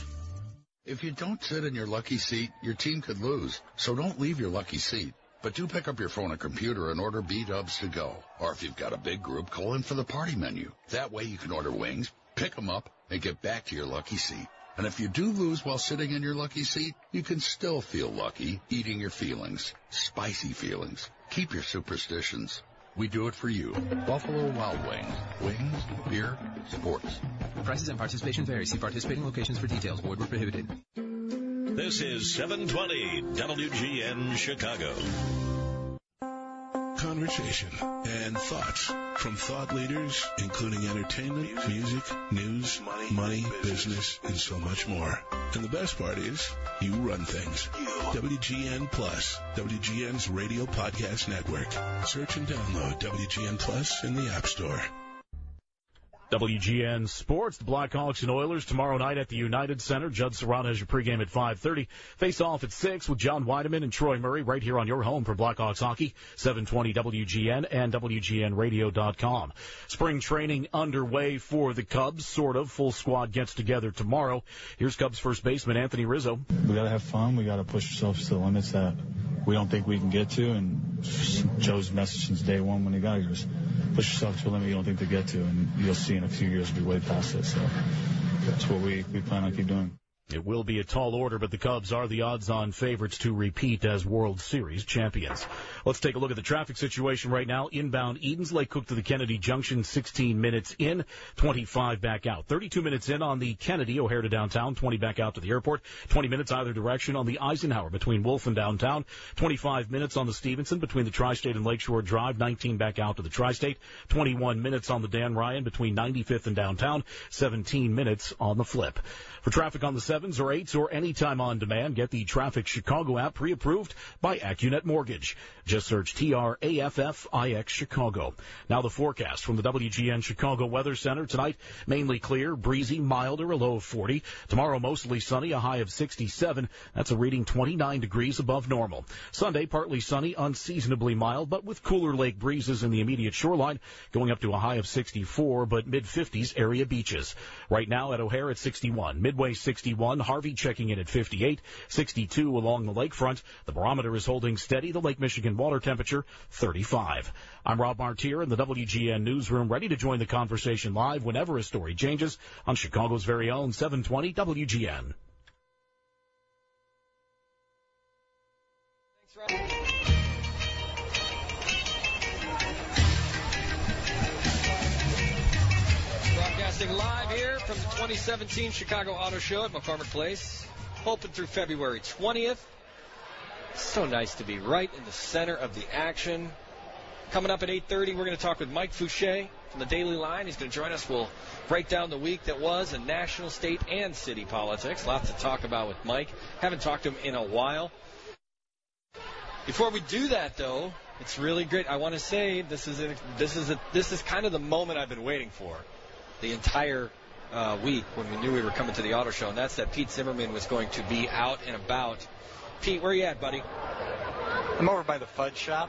S7: If you don't sit in your lucky seat, your team could lose. So don't leave your lucky seat. But do pick up your phone or computer and order B-dubs to go. Or if you've got a big group, call in for the party menu. That way you can order wings, pick them up, and get back to your lucky seat. And if you do lose while sitting in your lucky seat, you can still feel lucky eating your feelings. Spicy feelings. Keep your superstitions. We do it for you. Buffalo Wild Wings. Wings, beer, sports.
S8: Prices and participation vary. See participating locations for details. Void where prohibited.
S9: This is seven twenty W G N Chicago. Conversation and thoughts from thought leaders, including entertainment, music, news, money, money, business, and so much more. And the best part is, you run things. W G N Plus, W G N's radio podcast network. Search and download W G N Plus in the App Store.
S3: W G N Sports, the Blackhawks and Oilers tomorrow night at the United Center. Judd Serrano has your pregame at five thirty. Face off at six with John Weideman and Troy Murray right here on your home for Blackhawks hockey, seven twenty W G N and W G N radio dot com. Spring training underway for the Cubs, sort of. Full squad gets together tomorrow. Here's Cubs first baseman Anthony Rizzo.
S6: We got to have fun. We got to push ourselves to the limits that we don't think we can get to. And Joe's message since day one when he got here is push yourself to a limit you don't think to get to, and you'll see in a few years we'll be way past it. So that's what we, we plan on keep doing.
S3: It will be a tall order, but the Cubs are the odds-on favorites to repeat as World Series champions. Let's take a look at the traffic situation right now. Inbound Edens Lake Cook to the Kennedy Junction, sixteen minutes in, twenty-five back out. thirty-two minutes in on the Kennedy, O'Hare to downtown, twenty back out to the airport. twenty minutes either direction on the Eisenhower between Wolf and downtown. twenty-five minutes on the Stevenson between the Tri-State and Lakeshore Drive, nineteen back out to the Tri-State. twenty-one minutes on the Dan Ryan between ninety-fifth and downtown, seventeen minutes on the flip. For traffic on the sevens or eights or anytime on demand, get the Traffic Chicago app pre-approved by AccuNet Mortgage. Just search T R A F F I X Chicago. Now the forecast from the W G N Chicago Weather Center. Tonight, mainly clear, breezy, milder, a low of forty. Tomorrow, mostly sunny, a high of sixty-seven. That's a reading twenty-nine degrees above normal. Sunday, partly sunny, unseasonably mild, but with cooler lake breezes in the immediate shoreline, going up to a high of sixty-four, but mid-fifties area beaches. Right now at O'Hare at sixty-one. Midway sixty-one, Harvey checking in at fifty-eight, sixty-two along the lakefront. The barometer is holding steady. The Lake Michigan water temperature, thirty-five. I'm Rob Martier in the W G N newsroom, ready to join the conversation live whenever a story changes on Chicago's very own seven twenty W G N.
S1: Broadcasting live here from the twenty seventeen Chicago Auto Show at McCormick Place. Open through February twentieth. So nice to be right in the center of the action. Coming up at eight thirty, we're going to talk with Mike Fouché from the Daily Line. He's going to join us. We'll break down the week that was in national, state, and city politics. Lots to talk about with Mike. Haven't talked to him in a while. Before we do that, though, it's really great. I want to say this is a, this is a, this is kind of the moment I've been waiting for the entire uh, week when we knew we were coming to the auto show, and that's that Pete Zimmerman was going to be out and about. Pete, where are you at, buddy?
S11: I'm over by the Fudge Shop.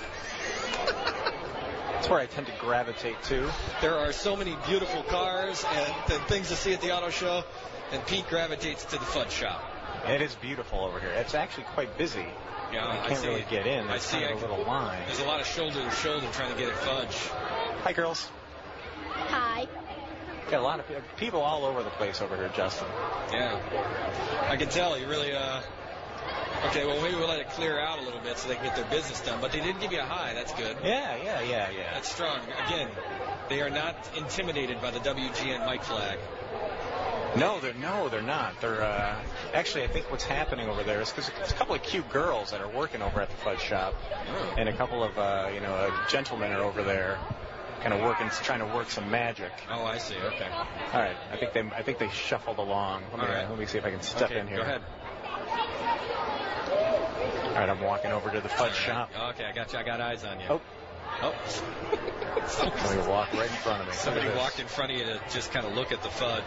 S11: That's where I tend to gravitate to.
S1: There are so many beautiful cars and, and things to see at the auto show, and Pete gravitates to the Fudge Shop.
S11: It is beautiful over here. It's actually quite busy.
S1: Yeah,
S11: I
S1: I
S11: can't
S1: see.
S11: really get in.
S1: I
S11: There's
S1: see.
S11: kind of
S1: I
S11: a little line.
S1: There's a lot of shoulder to shoulder trying to get at Fudge.
S11: Hi, girls.
S12: Hi.
S11: Got a lot of people all over the place over here, Justin.
S1: Yeah. I can tell. You really, uh... Okay, well, maybe we'll let it clear out a little bit so they can get their business done. But they did give you a high. That's good.
S11: Yeah, yeah, yeah, yeah.
S1: That's strong. Again, they are not intimidated by the W G N Mike flag.
S11: No, they're no, they're not. They're uh, actually, I think what's happening over there is because there's a couple of cute girls that are working over at the Fudge Shop,
S1: oh.
S11: and a couple of uh, you know uh, gentlemen are over there, kind of working, trying to work some magic.
S1: Oh, I see. Okay.
S11: All right. I think they, I think they shuffled along. Let me,
S1: All right.
S11: let me see if I can step
S1: okay,
S11: in here.
S1: Go ahead.
S11: All right, I'm walking over to the Fudge Shop.
S1: Okay, I got you. I got eyes on you.
S11: Oh.
S1: Oh.
S11: Somebody walked right in front of me.
S1: Somebody walked in front of you to just kind of look at the fudge.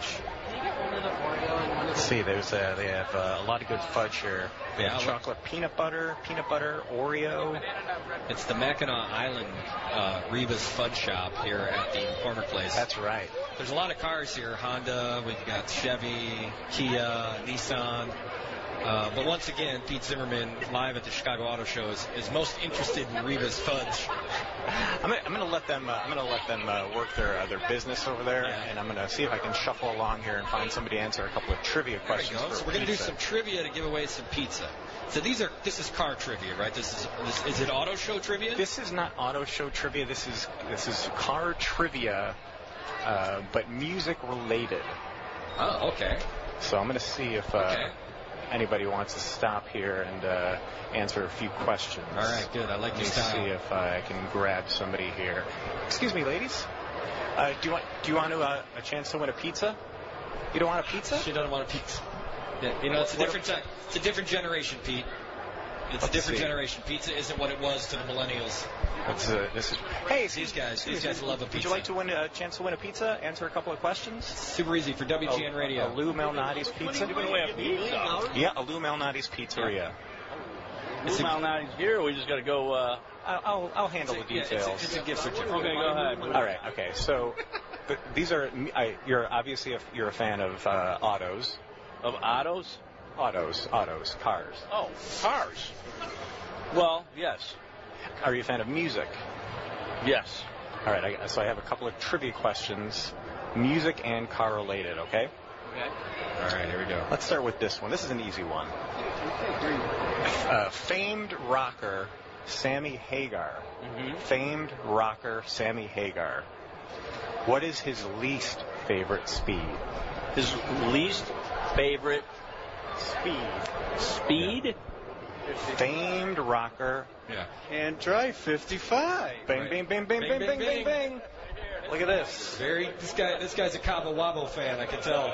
S11: Let's see, there's uh, they have uh, a lot of good fudge here. They
S1: Yeah,
S11: have
S1: look.
S11: chocolate peanut butter, peanut butter, Oreo.
S1: It's the Mackinac Island uh, Reva's Fudge Shop here at the McCormick Place.
S11: That's right.
S1: There's a lot of cars here. Honda, we've got Chevy, Kia, Nissan. Uh, but once again, Pete Zimmerman, live at the Chicago Auto Show, is, is most interested in Reva's Fudge.
S11: I'm gonna, I'm gonna let them. Uh, I'm gonna let them uh, work their uh, their business over there,
S1: Yeah.
S11: and I'm gonna see if I can shuffle along here and find somebody to answer a couple of trivia
S1: There we
S11: questions.
S1: go.
S11: For
S1: So we're going to do
S11: pizza.
S1: some trivia to give away some pizza. So these are this is car trivia, right? This is this, is it auto show trivia?
S11: This is not auto show trivia. This is this is car trivia, uh, but music related.
S1: Oh, okay.
S11: So I'm gonna see if. Uh,
S1: Okay.
S11: Anybody wants to stop here and uh, answer a few questions.
S1: All right, good. I like
S11: Let
S1: your
S11: me
S1: style.
S11: see if uh, I can grab somebody here. Excuse me, ladies. Uh, do you want do you want to, uh, a chance to win a pizza? You don't want a pizza?
S1: She doesn't want a pizza. Yeah, you know, it's a
S11: What-
S1: different time. It's a different generation, Pete. It's a
S11: Let's
S1: different
S11: see.
S1: generation. Pizza isn't what it was to the millennials.
S11: What's, uh, this is. Hey,
S1: These guys, these guys love a pizza.
S11: Would you like to win a chance to win a pizza? Answer a couple of questions.
S1: Super easy for W G N
S11: A-
S1: Radio.
S11: A Lou Malnati's Pizza.
S13: Giving away a pizza?
S11: Yeah, a Lou Malnati's Pizzeria.
S13: Lou Malnati's here, or we just got to go... Uh...
S11: I'll, I'll, I'll handle the
S1: Yeah, it's a-
S11: details.
S1: it's a gift certificate.
S13: Okay, go ahead.
S11: All right. Okay. So th- these are. I, you're obviously a, you're a fan of uh, autos.
S13: Of autos?
S11: Autos. Autos. Cars.
S13: Oh, cars. Well, yes.
S11: Are you a fan of music?
S13: Yes.
S11: All right. I, so I have a couple of trivia questions, music and car related. Okay.
S13: Okay.
S1: All right, here we go.
S11: Let's start with this one. This is an easy one. Uh, famed rocker Sammy Hagar.
S13: Mm-hmm.
S11: Famed rocker Sammy Hagar. What is his least favorite speed?
S13: His least favorite
S11: Speed.
S13: speed?
S11: Famed rocker.
S1: Yeah.
S13: And drive fifty-five.
S11: Bang, bang, bang, bang, bang, bang, bang, bang. Look at this.
S1: Very. This guy. This guy's a Cabo Wabo fan. I can tell.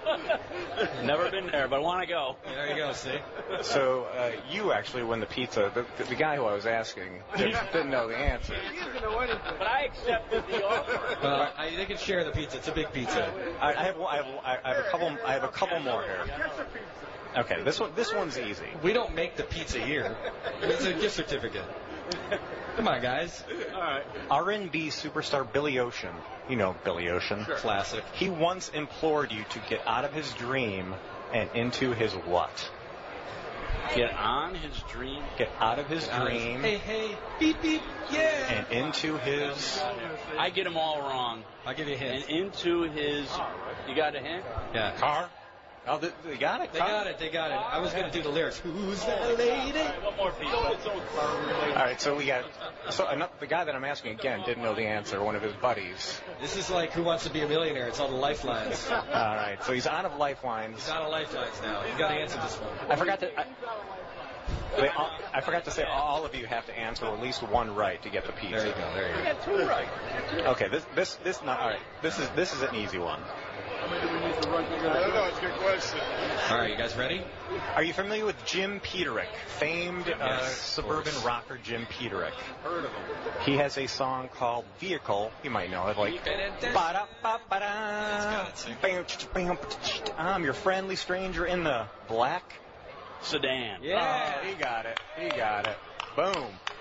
S13: Never been there, but I want to go.
S1: There you go. See.
S11: So uh, you actually win the pizza. The, the, the guy who I was asking didn't, didn't know the answer.
S13: But I accepted the offer.
S1: Well, I, they can share the pizza. It's a big pizza.
S11: I, I have, I have, I have a couple. I have a couple more here. Okay, this one, this one's easy.
S1: We don't make the pizza here. It's a gift certificate. Come on, guys.
S13: All right.
S11: R and B superstar Billy Ocean. You know Billy Ocean.
S1: Sure. Classic.
S11: He once implored you to get out of his dream and into his what?
S13: Get on his dream.
S11: Get out of his dream
S1: Hey, hey, beep, beep, yeah.
S11: and into his.
S13: I get them all wrong.
S1: I'll give you a
S13: And
S1: hint.
S13: into his... You got a hint?
S1: Yeah.
S11: Car. Oh, they, they got it.
S1: They
S11: car.
S1: got it. They got it. I was going to do the lyrics. Who's that lady?
S13: more pizza.
S11: All right, so we got so another, the guy that I'm asking again didn't know the answer. One of his buddies.
S1: This is like Who Wants to Be a Millionaire? It's all the lifelines.
S11: All right, so he's out of lifelines.
S1: He's out of lifelines now. You got to answer this one.
S11: I forgot to. I, they, all, I forgot to say all of you have to answer at least one right to get the pizza.
S1: There you go. There you
S13: You
S1: go.
S13: got two right.
S11: Okay, this this this not all right. This is this is an easy one.
S13: I don't know. It's a good question.
S1: All right, you guys ready?
S11: Are you familiar with Jim Peterick, famed uh,
S1: Yes,
S11: suburban
S1: of course.
S11: rocker Jim Peterick?
S13: Heard of him.
S11: He has a song called Vehicle. You might know it, like. Ba-da-ba-ba-da. I'm your friendly stranger in the black
S13: Sedan.
S11: Yeah, oh, he got it. He got it. Boom.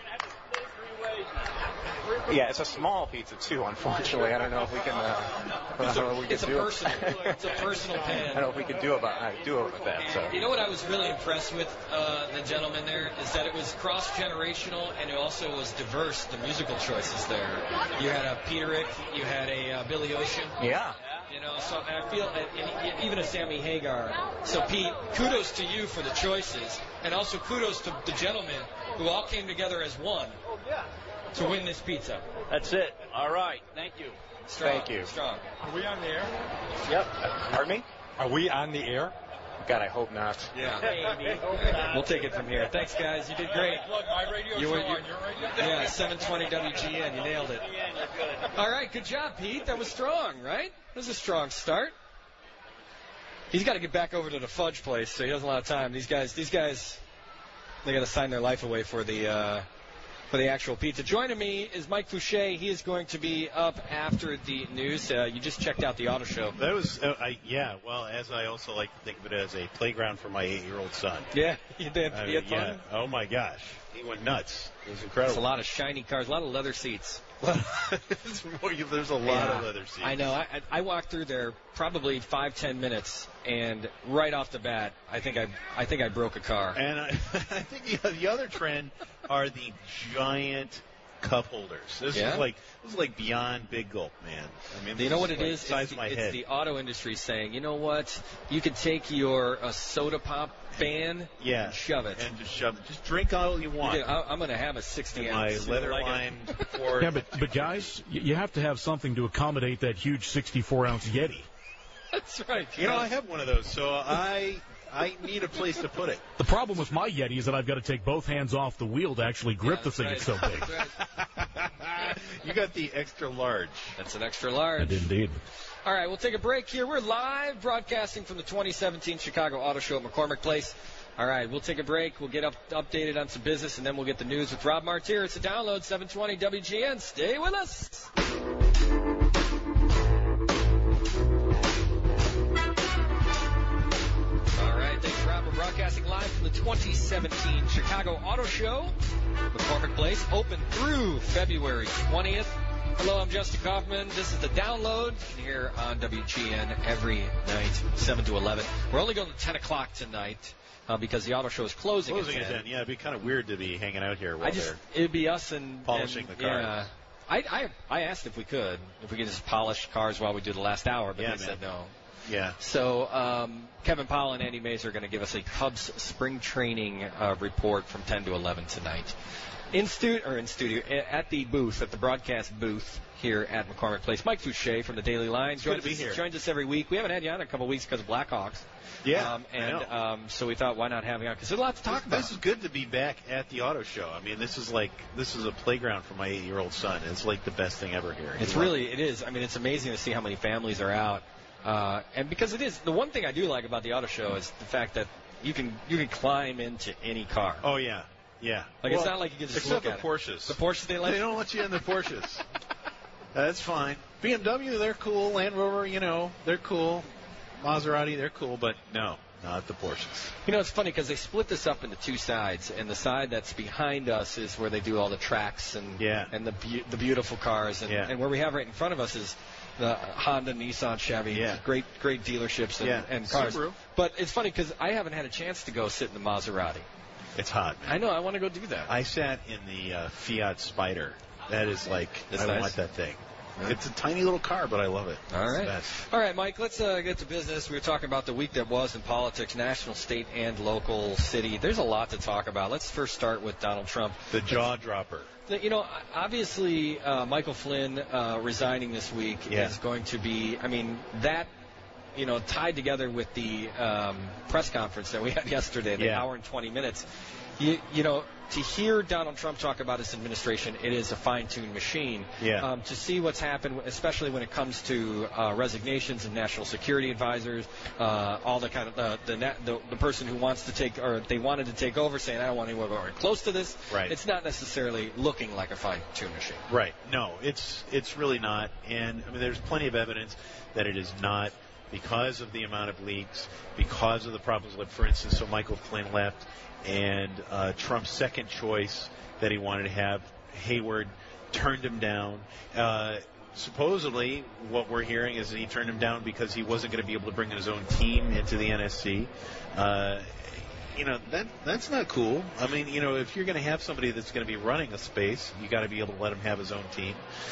S11: Yeah, it's a small pizza too. Unfortunately, I don't know if we can. Uh, I don't know if we can
S1: It's a
S11: do
S1: personal.
S11: it.
S1: It's a personal
S11: I
S1: pan.
S11: don't know if we could do about uh, do it with that. So.
S1: You know what I was really impressed with, uh, the gentleman there, is that it was cross-generational and it also was diverse, the musical choices there. You had a Peterick, you had a uh, Billy Ocean.
S11: Yeah.
S1: You know, so I feel, and, and even a Sammy Hagar. So, Pete, kudos to you for the choices, and also kudos to the gentlemen who all came together as one to win this pizza.
S13: That's it. All right. Thank you.
S1: Strong,
S11: Thank you.
S1: Strong.
S13: Are we on the air?
S11: Yep. Pardon me?
S13: Are we on the air?
S11: God, I hope not.
S1: Yeah. We'll take it from here. Thanks, guys. You did great.
S13: Plug my radio
S1: You
S13: show
S1: were-
S13: on
S1: you-
S13: your radio?
S1: Yeah, seven twenty W G N. You nailed it. All right, good job, Pete. That was strong, right? That was a strong start. He's got to get back over to the fudge place, so he doesn't have a lot of time. These guys, these guys, they got to sign their life away for the uh, for the actual pizza. Joining me is Mike Fouché. He is going to be up after the news. Uh, you just checked out the auto show.
S12: That was, uh, I, yeah, well, as I also like to think of it as a playground for my eight-year-old son.
S1: Yeah, you did.
S12: I
S1: You
S12: mean,
S1: had fun?
S12: yeah. Oh, my gosh. He went nuts. It was
S1: There's
S12: incredible.
S1: a lot of shiny cars, a lot of leather seats.
S12: There's more- There's a lot
S1: Yeah.
S12: of leather seats.
S1: I know. I, I walked through there probably five, ten minutes, and right off the bat, I think I, I think I broke a car.
S12: And I, I think the, the other trend are the giant cup holders. This
S1: Yeah?
S12: is like this is like beyond Big Gulp, man. I mean,
S1: You know
S12: this
S1: what it
S12: like
S1: is?
S12: Size
S1: It's,
S12: of
S1: the,
S12: my
S1: it's
S12: head.
S1: the auto industry saying, you know what? You could take your uh, soda pop fan
S12: yeah,
S1: and shove it.
S12: and just shove it. Just drink all you want.
S1: You can- I, I'm going to have a sixty
S12: My
S1: ounce.
S12: leather
S1: like a-
S12: lined Ford.
S3: Yeah, but, but guys, y- you have to have something to accommodate that huge sixty-four ounce Yeti.
S1: That's right.
S12: You know, I have one of those, so I I need a place to put it.
S3: The problem with my Yeti is that I've got to take both hands off the wheel to actually grip the thing.
S1: right.
S3: It's so big.
S1: That's right.
S12: You got the extra large.
S1: That's an extra large.
S3: And indeed.
S1: All right, we'll take a break here. We're live broadcasting from the twenty seventeen Chicago Auto Show at McCormick Place. All right, we'll take a break. We'll get up updated on some business, and then we'll get the news with Rob Martier. It's a download, seven twenty W G N. Stay with us. All right, thanks, Rob. We're broadcasting live from the twenty seventeen Chicago Auto Show. McCormick Place, open through February twentieth. Hello, I'm Justin Kaufman. This is the download here on W G N every night, seven to eleven. We're only going to ten o'clock tonight uh, because the auto show is closing,
S12: Closing
S1: at
S12: at
S1: ten.
S12: ten. Yeah, it'd be kind of weird to be hanging out here while
S1: I just,
S12: they're
S1: it'd be us and
S12: polishing
S1: and,
S12: the car.
S1: Yeah, I, I I asked if we could, if we could just polish cars while we do the last hour, but
S12: Yeah,
S1: they
S12: man.
S1: said no.
S12: Yeah.
S1: So um, Kevin Powell and Andy Mays are going to give us a Cubs spring training uh, report from ten to eleven tonight. In stu- or in studio, at the booth, at the broadcast booth here at McCormick Place, Mike Fouché from the Daily Line
S12: It's good
S1: joins
S12: to be
S1: us,
S12: here.
S1: joins us every week. We haven't had you on in a couple of weeks because of Blackhawks.
S12: Yeah,
S1: um,
S12: I
S1: and
S12: know.
S1: um, so we thought, why not have you on? Because there's a lot to talk
S12: This,
S1: about.
S12: this is good to be back at the auto show. I mean, this is like this is a playground for my eight-year-old son. It's like the best thing ever here.
S1: It's
S12: He loves
S1: really, it is. I mean, it's amazing to see how many families are out. Uh, and because it is, the one thing I do like about the auto show is the fact that you can you can climb into any car.
S12: Oh yeah, yeah.
S1: Like
S12: Well,
S1: it's not like you can just
S12: except
S1: look at
S12: the Porsches.
S1: it. The Porsches they let
S12: They don't let you in the Porsches. That's fine. B M W, they're cool. Land Rover, you know, they're cool. Maserati, they're cool, but no, not the Porsches.
S1: You know, it's funny because they split this up into two sides, and the side that's behind us is where they do all the tracks and
S12: Yeah.
S1: and the be- the beautiful cars, and,
S12: Yeah.
S1: and where we have right in front of us is the Honda, Nissan, Chevy,
S12: Yeah.
S1: great great dealerships and,
S12: Yeah.
S1: and cars.
S12: Subaru.
S1: But it's funny because I haven't had a chance to go sit in the Maserati.
S12: It's hot, man.
S1: I know, I want to go do that.
S12: I sat in the uh, Fiat Spider. That is like,
S1: It's
S12: I
S1: nice.
S12: want that thing. It's a tiny little car, but I love it.
S1: All
S12: It's
S1: right.
S12: the best.
S1: All right, Mike, let's uh, get to business. We were talking about the week that was in politics, national, state, and local city. There's a lot to talk about. Let's first start with Donald Trump.
S12: The jaw dropper.
S1: You know, obviously, uh, Michael Flynn uh, resigning this week
S12: Yeah.
S1: is going to be, I mean, that, you know, tied together with the um, press conference that we had yesterday, the
S12: Yeah.
S1: hour and twenty minutes. You, you know, to hear Donald Trump talk about his administration, it is a fine-tuned machine.
S12: Yeah.
S1: Um, to see what's happened, especially when it comes to uh, resignations of national security advisors, uh, all the kind of uh, the, na- the the person who wants to take or they wanted to take over, saying I don't want anyone going close to this.
S12: Right.
S1: It's not necessarily looking like a fine-tuned machine.
S12: Right. No, it's it's really not. And I mean, there's plenty of evidence that it is not, because of the amount of leaks, because of the problems. Like, for instance, so Michael Flynn left, and uh, Trump's second choice that he wanted to have, Hayward, turned him down. Uh, supposedly, what we're hearing is that he turned him down because he wasn't going to be able to bring his own team into the N S C. Uh, you know, that that's not cool. I mean, you know, if you're going to have somebody that's going to be running a space, you got to be able to let him have his own team.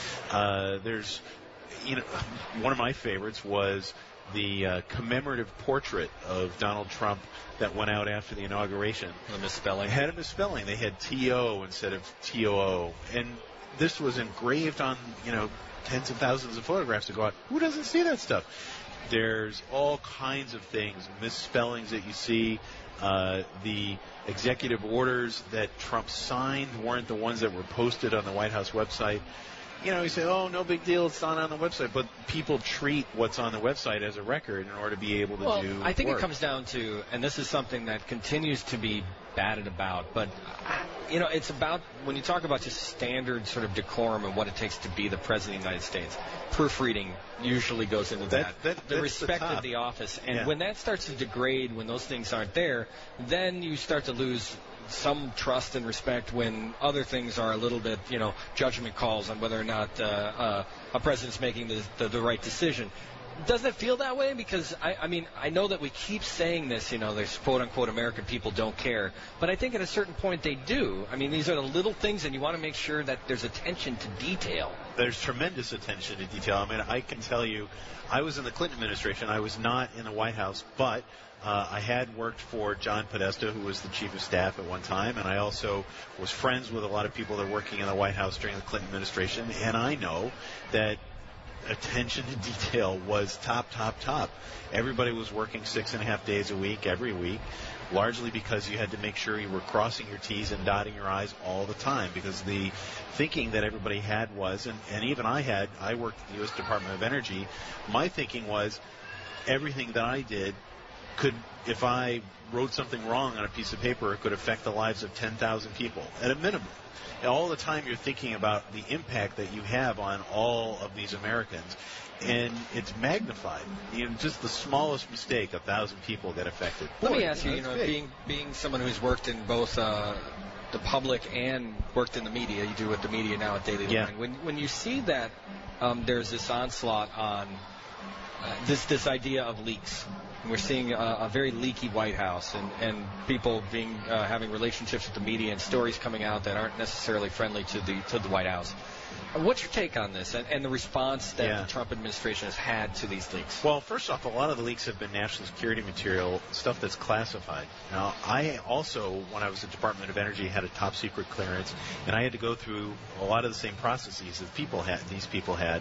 S12: Uh, there's, you know, one of my favorites was the uh, commemorative portrait of Donald Trump that went out after the inauguration.
S1: The misspelling.
S12: Had a misspelling. They had T O instead of T O O. And this was engraved on, you know, tens of thousands of photographs to go out. Who doesn't see that stuff? There's all kinds of things, misspellings that you see. Uh, the executive orders that Trump signed weren't the ones that were posted on the White House website. You know, you say, oh, no big deal, it's not on the website. But people treat what's on the website as a record in order to be able to
S1: well,
S12: do
S1: I think
S12: work.
S1: it comes down to, and this is something that continues to be batted about, but, you know, it's about, when you talk about just standard sort of decorum and what it takes to be the President of the United States, proofreading usually goes into that.
S12: That- that-
S1: the
S12: that's
S1: respect
S12: the top.
S1: of the office. And
S12: Yeah.
S1: when that starts to degrade, when those things aren't there, then you start to lose some trust and respect when other things are a little bit, you know, judgment calls on whether or not uh, uh, a president's making the, the, the right decision. Doesn't it feel that way? Because, I, I mean, I know that we keep saying this, you know, there's quote-unquote American people don't care. But I think at a certain point they do. I mean, these are the little things, and you want to make sure that there's attention to detail.
S12: There's tremendous attention to detail. I mean, I can tell you, I was in the Clinton administration. I was not in the White House, but uh, I had worked for John Podesta, who was the chief of staff at one time, and I also was friends with a lot of people that were working in the White House during the Clinton administration, and I know that attention to detail was top, top, top. Everybody was working six and a half days a week, every week, largely because you had to make sure you were crossing your T's and dotting your I's all the time, because the thinking that everybody had was, and, and even I had, I worked at the U S Department of Energy, my thinking was everything that I did could, if I wrote something wrong on a piece of paper, it could affect the lives of ten thousand people at a minimum. And all the time you're thinking about the impact that you have on all of these Americans, and it's magnified. You know, just the smallest mistake, a thousand people get affected.
S1: Let
S12: Boy,
S1: me ask you, you
S12: that's
S1: know,
S12: big.
S1: being being someone who's worked in both uh, the public and worked in the media, you do with the media now at Daily
S12: Yeah.
S1: Line. When when you see that um, there's this onslaught on uh, this this idea of leaks. And we're seeing a, a very leaky White House, and, and people being uh, having relationships with the media and stories coming out that aren't necessarily friendly to the to the White House. What's your take on this and, and the response that
S12: Yeah.
S1: the Trump administration has had to these leaks?
S12: Well, first off, a lot of the leaks have been national security material, stuff that's classified. Now, I also, when I was at the Department of Energy, had a top secret clearance, and I had to go through a lot of the same processes that people had, these people had,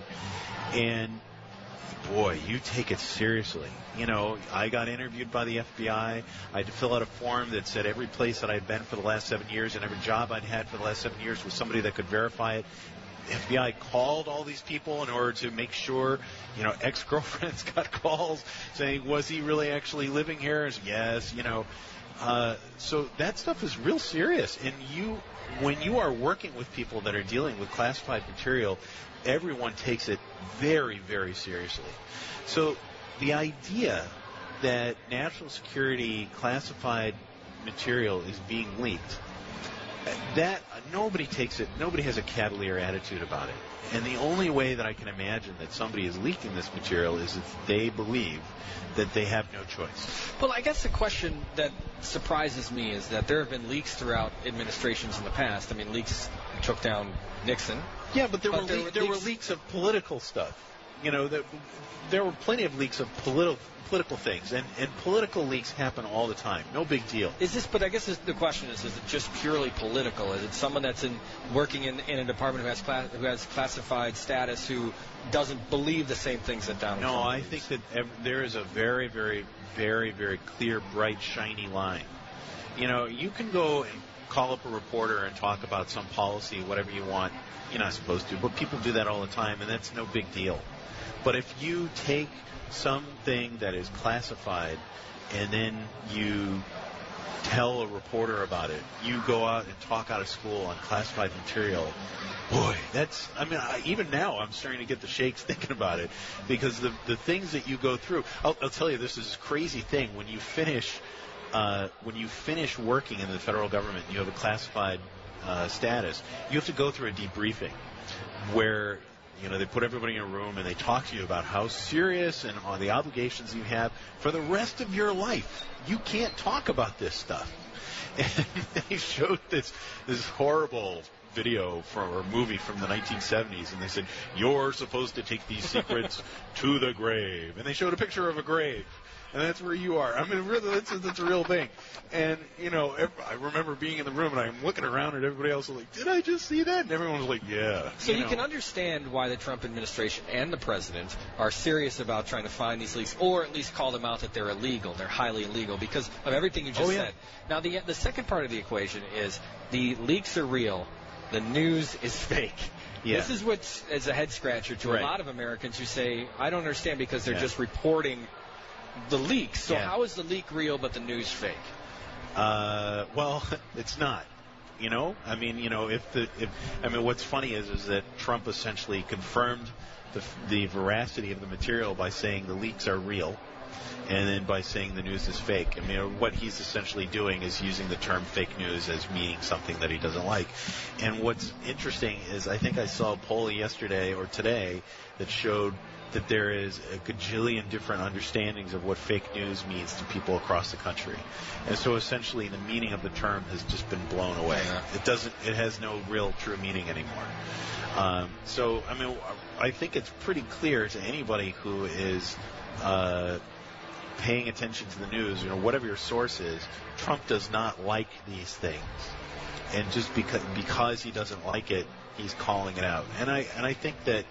S12: and boy, you take it seriously. You know, I got interviewed by the F B I. I had to fill out a form that said every place that I'd been for the last seven years and every job I'd had for the last seven years was somebody that could verify it. The F B I called all these people in order to make sure, you know, ex-girlfriends got calls saying, was he really actually living here? Yes, you know. Uh, so that stuff is real serious. And you, when you are working with people that are dealing with classified material, everyone takes it very, very seriously. So the idea that national security classified material is being leaked, that uh, nobody takes it. Nobody has a cavalier attitude about it. And the only way that I can imagine that somebody is leaking this material is if they believe that they have no choice.
S1: Well, I guess the question that surprises me is that there have been leaks throughout administrations in the past. I mean, leaks took down Nixon.
S12: Yeah, but there,
S1: but
S12: were,
S1: there,
S12: le-
S1: were,
S12: there
S1: leaks.
S12: were leaks of political stuff. You know, there, there were plenty of leaks of political political things, and, and political leaks happen all the time. No big deal.
S1: Is this? But I guess this, the question is: is it just purely political? Is it someone that's in working in, in a department who has class, who has classified status who doesn't believe the same things that Donald
S12: No,
S1: Trump
S12: I
S1: believes?
S12: think that ev- there is a very, very, very, very clear, bright, shiny line. You know, you can go and call up a reporter and talk about some policy, whatever you want. You're not supposed to, but people do that all the time, and that's no big deal. But if you take something that is classified and then you tell a reporter about it, you go out and talk out of school on classified material, boy, that's, I mean, I, even now I'm starting to get the shakes thinking about it, because the the things that you go through, I'll, I'll tell you, this is a crazy thing. When you finish, uh, when you finish working in the federal government, you have a classified uh, status, you have to go through a debriefing where, you know, they put everybody in a room and they talk to you about how serious and on the obligations you have for the rest of your life. You can't talk about this stuff. And they showed this this horrible video from or movie from the nineteen seventies, and they said, you're supposed to take these secrets to the grave. And they showed a picture of a grave. And that's where you are. I mean, really, that's, that's a real thing. And, you know, I remember being in the room, and I'm looking around at everybody else, like, did I just see that? And everyone was like, yeah.
S1: So you,
S12: you know.
S1: can understand why the Trump administration and the president are serious about trying to find these leaks, or at least call them out that they're illegal, they're highly illegal, because of everything you just
S12: Oh, yeah.
S1: said. Now, the the second part of the equation is the leaks are real, the news is fake.
S12: Yeah.
S1: This is what is a head scratcher to
S12: Right.
S1: a lot of Americans who say, I don't understand, because they're
S12: Yeah.
S1: just reporting the leaks. So
S12: Yeah.
S1: how is the leak real but the news fake?
S12: Uh, well, it's not. You know, I mean, you know, if the, if I mean, what's funny is, is that Trump essentially confirmed the the veracity of the material by saying the leaks are real, and then by saying the news is fake. I mean, what he's essentially doing is using the term fake news as meaning something that he doesn't like. And what's interesting is, I think I saw a poll yesterday or today that showed that there is a gajillion different understandings of what fake news means to people across the country. And so essentially the meaning of the term has just been blown away.
S1: Yeah.
S12: It doesn't, it has no real true meaning anymore. Um, so, I mean, I think it's pretty clear to anybody who is uh, paying attention to the news, you know, whatever your source is, Trump does not like these things. And just because, because he doesn't like it, he's calling it out. And I, and I think that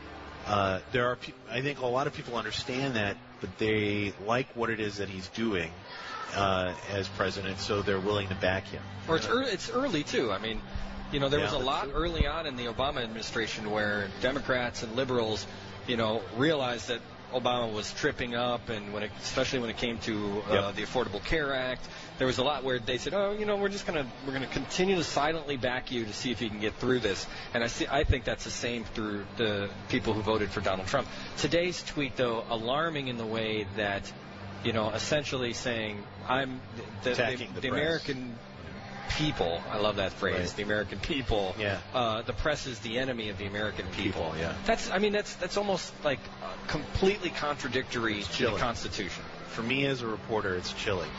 S12: Uh, there are, pe- I think a lot of people understand that, but they like what it is that he's doing uh, as president, so they're willing to back him.
S1: Or it's early, it's early too. I mean, you know, there
S12: Yeah,
S1: was a
S12: that's
S1: lot
S12: true.
S1: early on in the Obama administration where Democrats and liberals, you know, realized that Obama was tripping up, and when it, especially when it came to uh,
S12: Yep.
S1: the Affordable Care Act, there was a lot where they said, "Oh, you know, we're just gonna we're gonna continue to silently back you to see if you can get through this." And I see, I think that's the same through the people who voted for Donald Trump. Today's tweet, though, alarming in the way that, you know, essentially saying, "I'm the, the,
S12: Attacking
S1: the,
S12: the press.
S1: American." People, I love that phrase.
S12: Right.
S1: The American people.
S12: Yeah.
S1: Uh, the press is the enemy of the American people.
S12: People, yeah.
S1: That's. I mean, that's that's almost like uh, completely contradictory to the
S12: chilling.
S1: Constitution.
S12: For me as a reporter, it's chilling.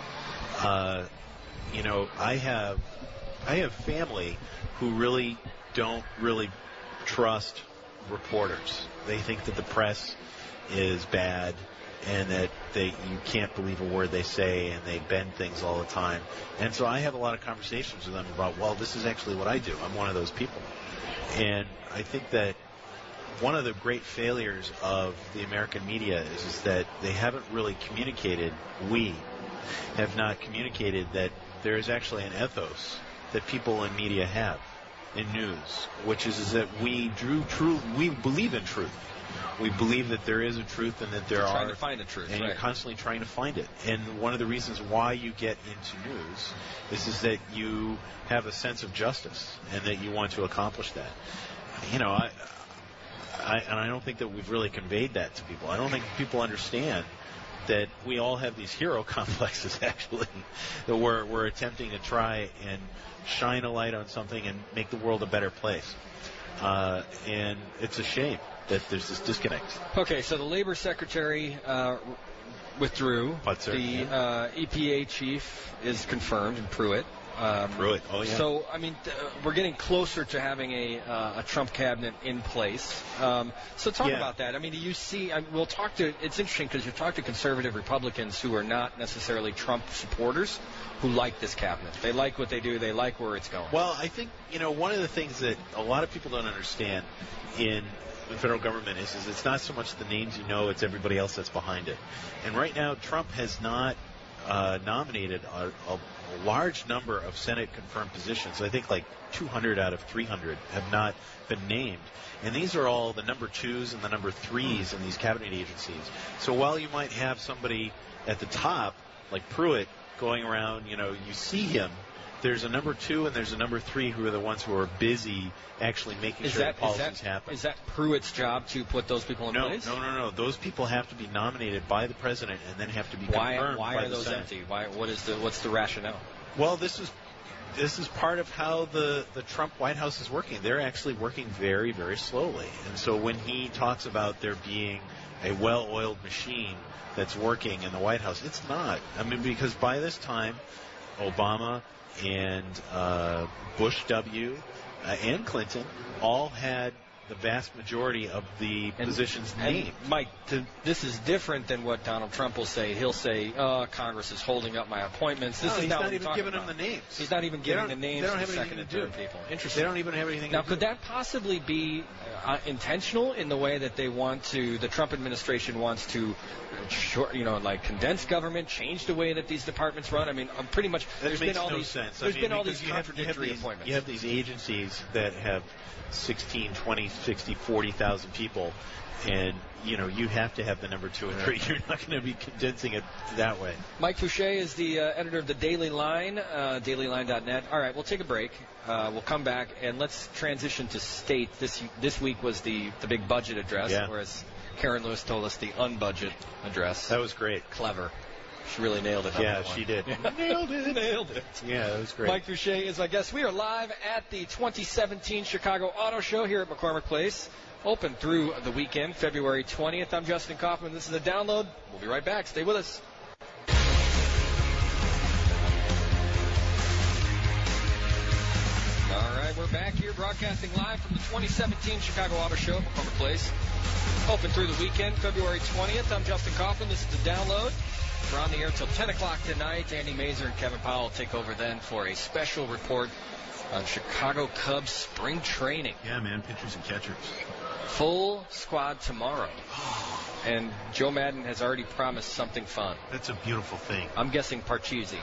S12: Uh, you know, I have I have family who really don't really trust reporters. They think that the press is bad, and that they you can't believe a word they say, and they bend things all the time. And so I have a lot of conversations with them about, well, this is actually what I do. I'm one of those people. And I think that one of the great failures of the American media is, is that they haven't really communicated, we have not communicated that there is actually an ethos that people in media have, in news, which is, is that we drew true, we believe in truth. We believe that there is a truth and that there
S1: You're
S12: are...
S1: trying to find the truth,
S12: And
S1: right.
S12: you're constantly trying to find it. And one of the reasons why you get into news is, is that you have a sense of justice and that you want to accomplish that. You know, I, I, and I don't think that we've really conveyed that to people. I don't think people understand that we all have these hero complexes, actually, that we're, we're attempting to try and shine a light on something and make the world a better place. Uh, and it's a shame that there's this disconnect.
S1: Okay, so the Labor Secretary uh, withdrew.
S12: Putzer,
S1: the
S12: yeah.
S1: uh, E P A chief is confirmed in Pruitt. Um,
S12: Pruitt, oh yeah.
S1: So, I mean, th- we're getting closer to having a uh, a Trump cabinet in place. Um, so talk
S12: Yeah.
S1: about that. I mean, do you see, I mean, we'll talk to, it's interesting because you talk to conservative Republicans who are not necessarily Trump supporters who like this cabinet. They like what they do. They like where it's going.
S12: Well, I think, you know, one of the things that a lot of people don't understand in the federal government is, is it's not so much the names you know, it's everybody else that's behind it. And right now, Trump has not uh, nominated a, a, a large number of Senate-confirmed positions. I think like two hundred out of three hundred have not been named. And these are all the number twos and the number threes in these cabinet agencies. So while you might have somebody at the top, like Pruitt, going around, you know, you see him, there's a number two and there's a number three who are the ones who are busy actually making
S1: is
S12: sure
S1: that,
S12: the policies
S1: is that,
S12: happen.
S1: Is that Pruitt's job to put those people in
S12: no,
S1: place?
S12: No, no, no. Those people have to be nominated by the president and then have to be
S1: Why,
S12: confirmed
S1: why
S12: by
S1: are
S12: the
S1: those
S12: Senate.
S1: empty? Why, what is the, what's the rationale?
S12: Well, this is this is part of how the, the Trump White House is working. They're actually working very, very slowly. And so when he talks about there being a well-oiled machine that's working in the White House, it's not. I mean, because by this time, Obama and uh, Bush W. Uh, and Clinton all had the vast majority of the
S1: And-
S12: positions
S1: and
S12: named.
S1: Mike, th- this is different than what Donald Trump will say. He'll say, uh, Congress is holding up my appointments. This
S12: No,
S1: is
S12: he's
S1: not
S12: not
S1: what
S12: even
S1: we're talking
S12: giving
S1: about.
S12: them the names.
S1: He's not even
S12: They
S1: giving
S12: don't-
S1: the names
S12: they don't
S1: of
S12: have
S1: the second
S12: anything
S1: and
S12: to
S1: third
S12: do.
S1: people. Interesting.
S12: They don't even have anything
S1: Now,
S12: to
S1: could
S12: do.
S1: that possibly be uh, intentional in the way that they want to, the Trump administration wants to, uh, short, you know, like condense government, change the way that these departments run? I mean, I'm pretty much,
S12: That
S1: there's
S12: makes
S1: been all
S12: no
S1: these,
S12: sense.
S1: there's
S12: I mean,
S1: been all
S12: because
S1: these
S12: you have- you have
S1: contradictory
S12: these-
S1: appointments.
S12: You have these agencies that have sixteen, twenty, sixty, forty thousand people, and you know you have to have the number two and three. You're not going to be condensing it that way.
S1: Mike Fouché is the uh, editor of the Daily Line, uh, daily line dot net. All right, we'll take a break. Uh, we'll come back, and let's transition to state. This this week was the, the big budget address,
S12: Yeah.
S1: whereas Karen Lewis told us the unbudget address.
S12: That was great.
S1: Clever. She really nailed it. on
S12: Yeah,
S1: that one.
S12: she did.
S1: nailed it. Nailed it.
S12: Yeah, that was great.
S1: Mike Fouché is my guest. We are live at the twenty seventeen Chicago Auto Show here at McCormick Place. Open through the weekend, February twentieth. I'm Justin Kaufman. This is a download. We'll be right back. Stay with us. All right, we're back here broadcasting live from the twenty seventeen Chicago Auto Show at McCormick Place. Open through the weekend, February twentieth. I'm Justin Kaufman. This is the download. We're on the air till ten o'clock tonight. Andy Mazer and Kevin Powell take over then for a special report on Chicago Cubs spring training.
S12: Yeah, man, pitchers and catchers.
S1: Full squad tomorrow. And Joe Madden has already promised something fun.
S12: That's a beautiful thing.
S1: I'm guessing Parcheesi.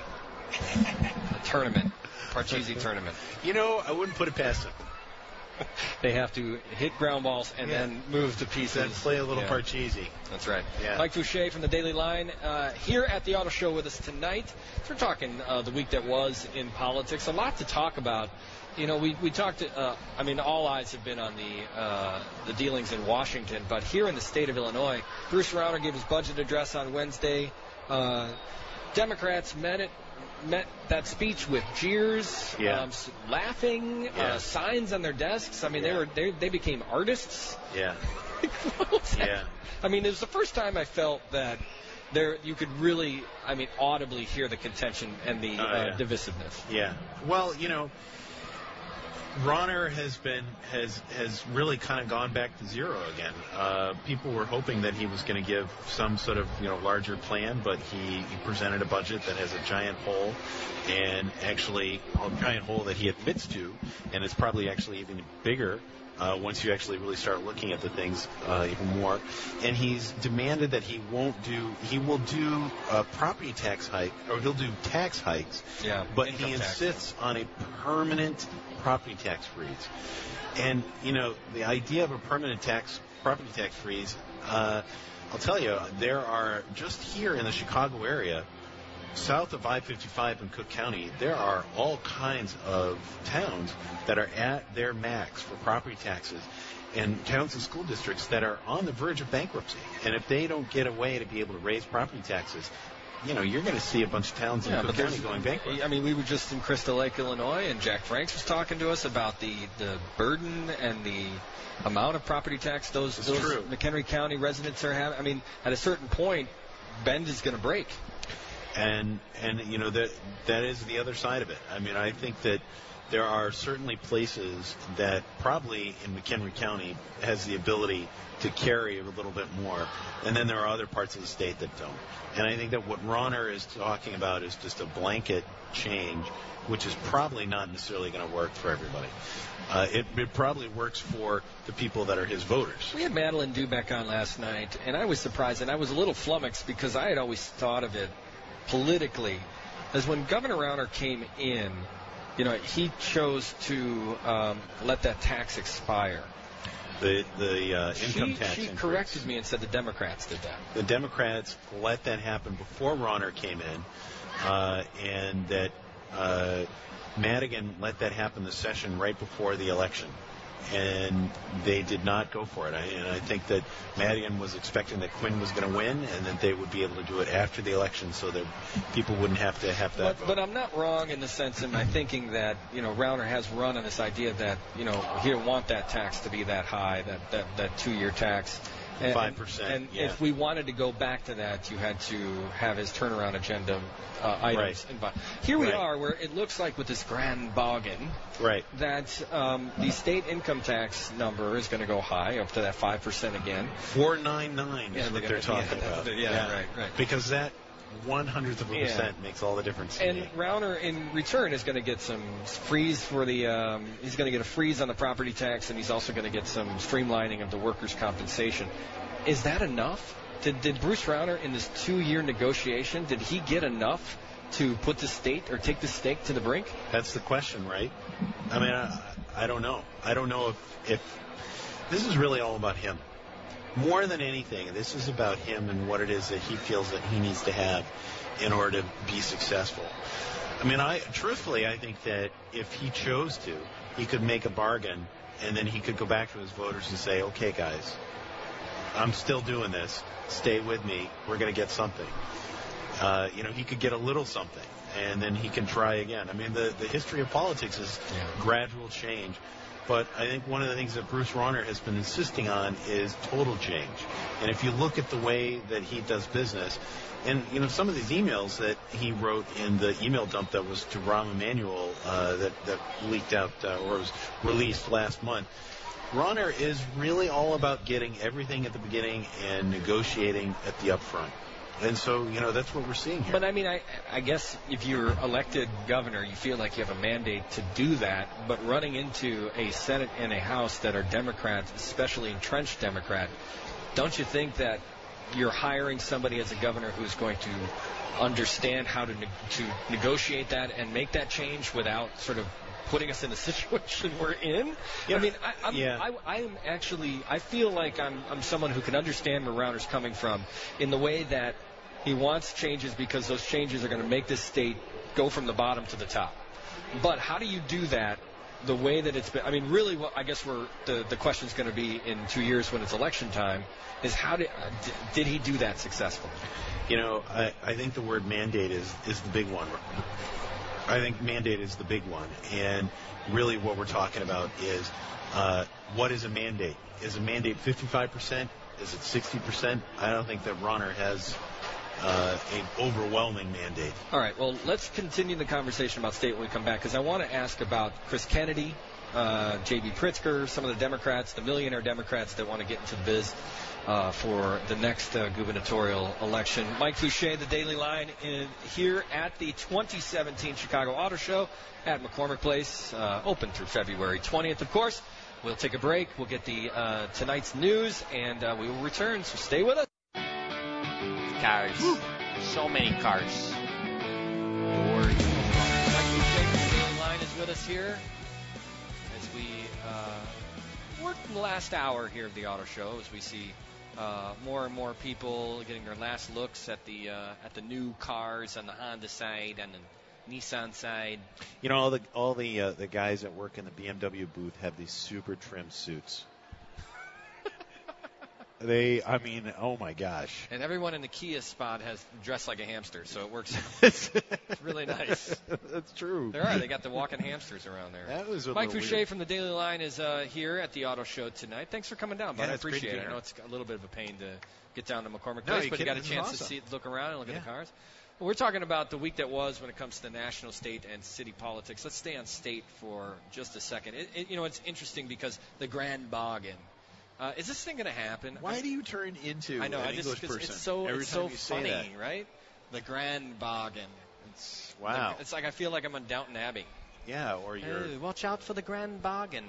S1: A tournament. Parcheesi tournament.
S12: You know, I wouldn't put it past them.
S1: They have to hit ground balls and
S12: Yeah.
S1: then move to pieces.
S12: Then play a little
S1: Yeah.
S12: Parcheesi.
S1: That's right.
S12: Yeah.
S1: Mike Fouché from the Daily Line uh, here at the Auto Show with us tonight. So we're talking uh, the week that was in politics. A lot to talk about. You know, we, we talked, uh, I mean, all eyes have been on the uh, the dealings in Washington, but here in the state of Illinois, Bruce Rauner gave his budget address on Wednesday. Uh, Democrats met it. Met that speech with jeers,
S12: Yeah.
S1: um, s- laughing,
S12: Yeah.
S1: uh, signs on their desks. I mean, they
S12: Yeah.
S1: were they, they became artists.
S12: Yeah.
S1: What was that?
S12: Yeah.
S1: I mean, it was the first time I felt that there you could really, I mean, audibly hear the contention and the
S12: Oh,
S1: uh,
S12: yeah.
S1: divisiveness.
S12: Yeah. Well, you know, Rauner has been has has really kind of gone back to zero again. Uh, people were hoping that he was going to give some sort of you know larger plan, but he, he presented a budget that has a giant hole, and actually a giant hole that he admits to, and it's probably actually even bigger. Uh, once you actually really start looking at the things uh, even more. And he's demanded that he won't do, he will do a property tax hike, or he'll do tax hikes,
S1: Yeah,
S12: but
S1: income
S12: he
S1: tax.
S12: insists on a permanent property tax freeze. And, you know, the idea of a permanent tax, property tax freeze, uh, I'll tell you, there are, just here in the Chicago area, south of I fifty-five in Cook County, there are all kinds of towns that are at their max for property taxes. and towns and school districts that are on the verge of bankruptcy. And if they don't get a way to be able to raise property taxes, you know, you're going to see a bunch of towns in
S1: yeah,
S12: Cook County going bankrupt.
S1: I mean, we were just in Crystal Lake, Illinois, and Jack Franks was talking to us about the, the burden and the amount of property tax those, those McHenry County residents are having. I mean, at a certain point, Bend is going to break.
S12: And, and you know, that that is the other side of it. I mean, I think that there are certainly places that probably in McHenry County has the ability to carry a little bit more, and then there are other parts of the state that don't. And I think that what Rauner is talking about is just a blanket change, which is probably not necessarily going to work for everybody. Uh, it, it probably works for the people that are his voters.
S1: We had Madeline Dubeck on last night, and I was surprised, and I was a little flummoxed because I had always thought of it politically as when Governor Rauner came in, you know, he chose to um, let that tax expire.
S12: The the uh, income
S1: she,
S12: tax
S1: She
S12: increase.
S1: corrected me and said the Democrats did that.
S12: The Democrats let that happen before Rauner came in, uh, and that uh, Madigan let that happen the session right before the election. And they did not go for it. I, and I think that Madigan was expecting that Quinn was going to win and that they would be able to do it after the election so that people wouldn't have to have that
S1: but,
S12: vote.
S1: But I'm not wrong in the sense in my thinking that, you know, Rauner has run on this idea that, you know, he didn't want that tax to be that high, that, that, that two-year tax. And,
S12: Five percent.
S1: And
S12: yeah.
S1: if we wanted to go back to that, you had to have his turnaround agenda uh, items.
S12: Right.
S1: Here we
S12: right.
S1: are, where it looks like with this grand bargain,
S12: right,
S1: that um, the state income tax number is going to go high up to that five percent again.
S12: Four nine nine
S1: yeah,
S12: is what
S1: they're,
S12: they're
S1: gonna,
S12: talking
S1: yeah,
S12: about.
S1: Yeah, yeah, right, right.
S12: Because that one hundredth of a
S1: yeah.
S12: percent makes all the difference.
S1: And Rauner, in return, is going to get some freeze for the. Um, he's going to get a freeze on the property tax, and he's also going to get some streamlining of the workers' compensation. Is that enough? Did, did Bruce Rauner, in this two-year negotiation, did he get enough to put the state or take the stake to the brink?
S12: That's the question, right? I mean, I, I don't know. I don't know if, if this is really all about him. More than anything, this is about him and what it is that he feels that he needs to have in order to be successful. I mean, I truthfully, I think that if he chose to, he could make a bargain, and then he could go back to his voters and say, okay, guys, I'm still doing this. Stay with me. We're going to get something. Uh, you know, he could get a little something, and then he can try again. I mean, the, the history of politics is yeah. gradual change. But I think one of the things that Bruce Rauner has been insisting on is total change. And if you look at the way that he does business, and, you know, some of these emails that he wrote in the email dump that was to Rahm Emanuel uh, that, that leaked out uh, or was released last month, Rauner is really all about getting everything at the beginning and negotiating at the upfront. And so, you know, that's what we're seeing here.
S1: But, I mean, I, I guess if you're elected governor, you feel like you have a mandate to do that. But running into a Senate and a House that are Democrats, especially entrenched Democrat, don't you think that you're hiring somebody as a governor who's going to understand how to, ne- to negotiate that and make that change without sort of putting us in the situation we're in?
S12: Yeah.
S1: I mean, I, I'm,
S12: yeah.
S1: I, I'm actually, I feel like I'm, I'm someone who can understand where Rauner's coming from in the way that he wants changes because those changes are going to make this state go from the bottom to the top. But how do you do that the way that it's been? I mean, really, what I guess we're, the, the question's going to be in two years when it's election time is how did, uh, d- did he do that successfully?
S12: You know, I, I think the word mandate is, is the big one. I think mandate is the big one. And really what we're talking about is uh, what is a mandate? Is a mandate fifty-five percent? Is it sixty percent? I don't think that Rauner has uh, an overwhelming mandate.
S1: All right, well, let's continue the conversation about state when we come back, because I want to ask about Chris Kennedy, uh, J B Pritzker, some of the Democrats, the millionaire Democrats that want to get into the biz uh, for the next uh, gubernatorial election. Mike Fouché, the Daily Line, in, here at the twenty seventeen Chicago Auto Show at McCormick Place, uh, open through February twentieth, of course. We'll take a break. We'll get the uh, tonight's news, and uh, we will return, so stay with us.
S14: Cars. Woo. So many cars. Doors.
S1: Mike Fouché, the Daily Line, is with us here as we uh, work the last hour here of the Auto Show, as we see uh, more and more people getting their last looks at the uh, at the new cars on the Honda side and the Nissan side.
S12: You know, all the all the uh, the guys that work in the B M W booth have these super trim suits. They, I mean, oh my gosh.
S1: And everyone in the Kia spot has dressed like a hamster, so it works. It's really nice.
S12: That's true.
S1: There are. They got the walking hamsters around there.
S12: That was a
S1: Mike
S12: little
S1: Fouché
S12: weird.
S1: from the Daily Line is uh, here at the auto show tonight. Thanks for coming down, bud.
S12: Yeah,
S1: I
S12: it's great to
S1: appreciate
S12: be
S1: it. I
S12: here.
S1: know it's a little bit of a pain to get down to McCormick
S12: No,
S1: Place,
S12: you
S1: but you got a
S12: kidding?
S1: chance
S12: This is
S1: to see, look around and look
S12: Yeah.
S1: at the cars. Well, we're talking about the week that was when it comes to national, state, and city politics. Let's stay on state for just a second. It, it, you know, it's interesting because the Grand Bargain. Uh, is this thing going to happen?
S12: Why do you turn into
S1: I know,
S12: an
S1: I just,
S12: English
S1: 'cause
S12: person
S1: it's so,
S12: every
S1: it's
S12: time
S1: so
S12: you say
S1: funny,
S12: that?
S1: right? The Grand Bargain.
S12: It's, wow.
S1: It's like I feel like I'm on Downton Abbey.
S12: Yeah, or you're...
S1: Hey, watch out for the Grand Bargain.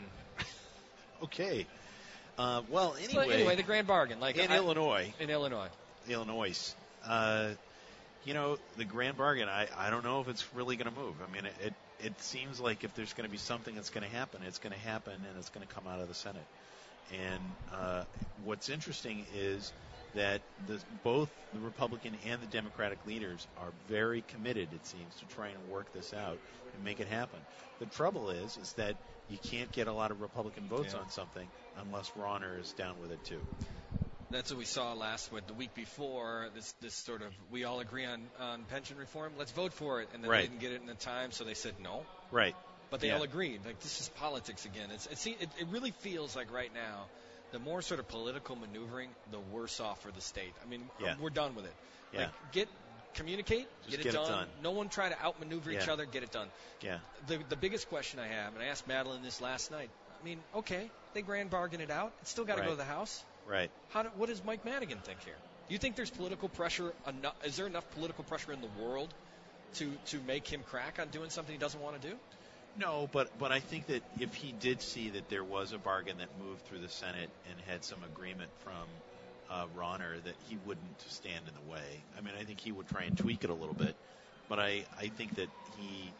S12: Okay. Uh, well, anyway...
S1: Well, anyway, the Grand Bargain. Like
S12: in
S1: I,
S12: Illinois.
S1: In Illinois.
S12: Illinois. Uh, you know, the Grand Bargain, I, I don't know if it's really going to move. I mean, it, it, it seems like if there's going to be something that's going to happen, it's going to happen and it's going to come out of the Senate. And uh, what's interesting is that the, both the Republican and the Democratic leaders are very committed, it seems, to trying to work this out and make it happen. The trouble is, is that you can't get a lot of Republican votes
S1: Yeah.
S12: on something unless Rauner is down with it too.
S1: That's what we saw last week, the week before. This, this sort of, we all agree on, on pension reform. Let's vote for it, and then
S12: Right.
S1: they didn't get it in the time, so they said no.
S12: Right.
S1: But they
S12: Yeah.
S1: all agreed. Like, this is politics again. It's, it's, it, it really feels like right now, the more sort of political maneuvering, the worse off for the state. I mean,
S12: Yeah.
S1: we're done with it.
S12: Yeah.
S1: Like, get communicate,
S12: Just
S1: get, it,
S12: get it
S1: done.
S12: done.
S1: No one try to outmaneuver each
S12: Yeah.
S1: other. Get it done.
S12: Yeah.
S1: The the biggest question I have, and I asked Madeline this last night. I mean, okay, they grand bargain it out. It's still got to go
S12: Right.
S1: to the House.
S12: Right.
S1: How do, what does Mike Madigan think here? Do you think there's political pressure? Enough, is there enough political pressure in the world to to make him crack on doing something he doesn't want to do?
S12: No, but but I think that if he did see that there was a bargain that moved through the Senate and had some agreement from uh, Rauner, that he wouldn't stand in the way. I mean, I think he would try and tweak it a little bit, but I, I think that he.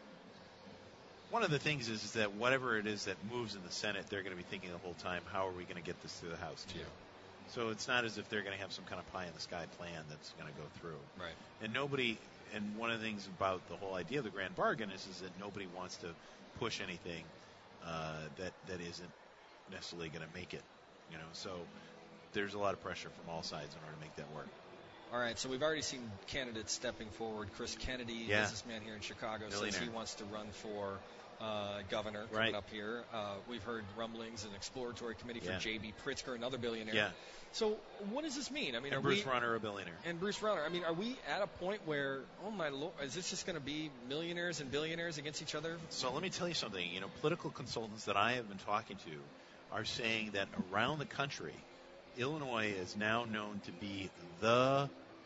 S12: One of the things is, is that whatever it is that moves in the Senate, they're going to be thinking the whole time, how are we going to get this through the House too? So it's not as if they're going to have some kind of pie in the sky plan that's going to go through.
S1: Right.
S12: And nobody, and one of the things about the whole idea of the grand bargain is, is that nobody wants to push anything uh, that that isn't necessarily going to make it. You know, so there's a lot of pressure from all sides in order to make that work.
S1: All right, so we've already seen candidates stepping forward. Chris Kennedy,
S12: Yeah.
S1: businessman here in Chicago, says
S12: Millionaire.
S1: he wants to run for uh, governor coming
S12: Right.
S1: up here. Uh, we've heard rumblings, an exploratory committee for
S12: Yeah.
S1: J B Pritzker, another billionaire.
S12: Yeah.
S1: So what does this mean? I mean,
S12: And
S1: are
S12: Bruce
S1: we,
S12: Rauner, a billionaire.
S1: And Bruce Rauner. I mean, are we at a point where, oh my lord, is this just going to be millionaires and billionaires against each other?
S12: So let me tell you something. You know, political consultants that I have been talking to are saying that around the country, Illinois is now known to be the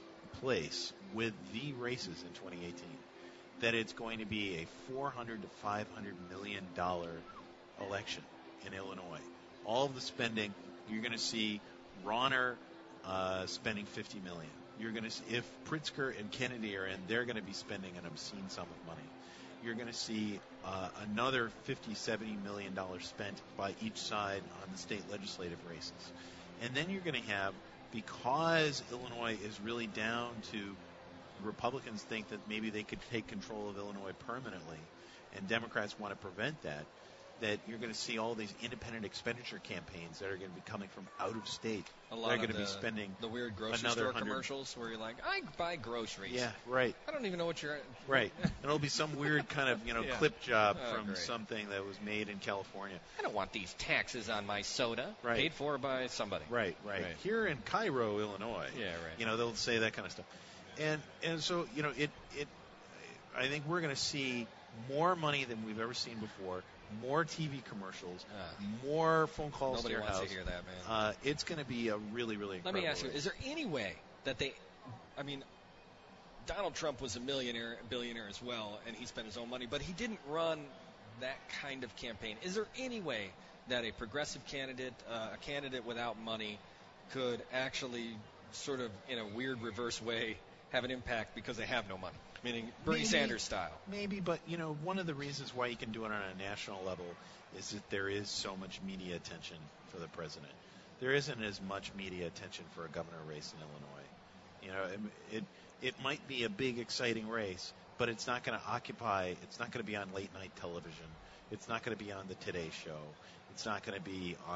S12: place with the races in twenty eighteen. That it's going to be a four hundred to five hundred million dollar election in Illinois. All of the spending, you're going to see Rauner uh, spending fifty million. You're going to see, if Pritzker and Kennedy are in, they're going to be spending an obscene sum of money. You're going to see uh, another fifty, seventy million dollars spent by each side on the state legislative races. And then you're going to have, because Illinois is really down to Republicans think that maybe they could take control of Illinois permanently, and Democrats want to prevent that, that you're going to see all these independent expenditure campaigns that are going to be coming from out of state.
S1: A lot
S12: They're
S1: of
S12: going to
S1: the,
S12: be spending
S1: the weird grocery
S12: another
S1: store
S12: hundred.
S1: commercials where you're like, I buy groceries.
S12: Yeah, right.
S1: I don't even know what you're.
S12: Right. And it'll be some weird kind of, you know,
S1: Yeah.
S12: clip job
S1: Oh,
S12: from
S1: great.
S12: something that was made in California.
S1: I don't want these taxes on my soda
S12: Right.
S1: paid for by somebody.
S12: Right, right,
S1: Right.
S12: Here in Cairo, Illinois.
S1: Yeah, right.
S12: You know, they'll say that kind of stuff. And and so, you know, it it I think we're going to see more money than we've ever seen before, more T V commercials, more phone calls
S1: Nobody
S12: to your
S1: wants
S12: house.
S1: to hear that, man.
S12: Uh, it's going to be a really, really
S1: Let
S12: incredible
S1: me ask you:
S12: race.
S1: is there any way that they? I mean, Donald Trump was a millionaire, billionaire as well, and he spent his own money, but he didn't run that kind of campaign. Is there any way that a progressive candidate, uh, a candidate without money, could actually sort of, in a weird reverse way, have an impact because they have no money? Meaning Bernie
S12: Maybe.
S1: Sanders style.
S12: Maybe, but, you know, one of the reasons why you can do it on a national level is that there is so much media attention for the president. There isn't as much media attention for a governor race in Illinois. You know, it it, it might be a big, exciting race, but it's not going to occupy, it's not going to be on late-night television. It's not going to be on the Today Show. It's not going to be on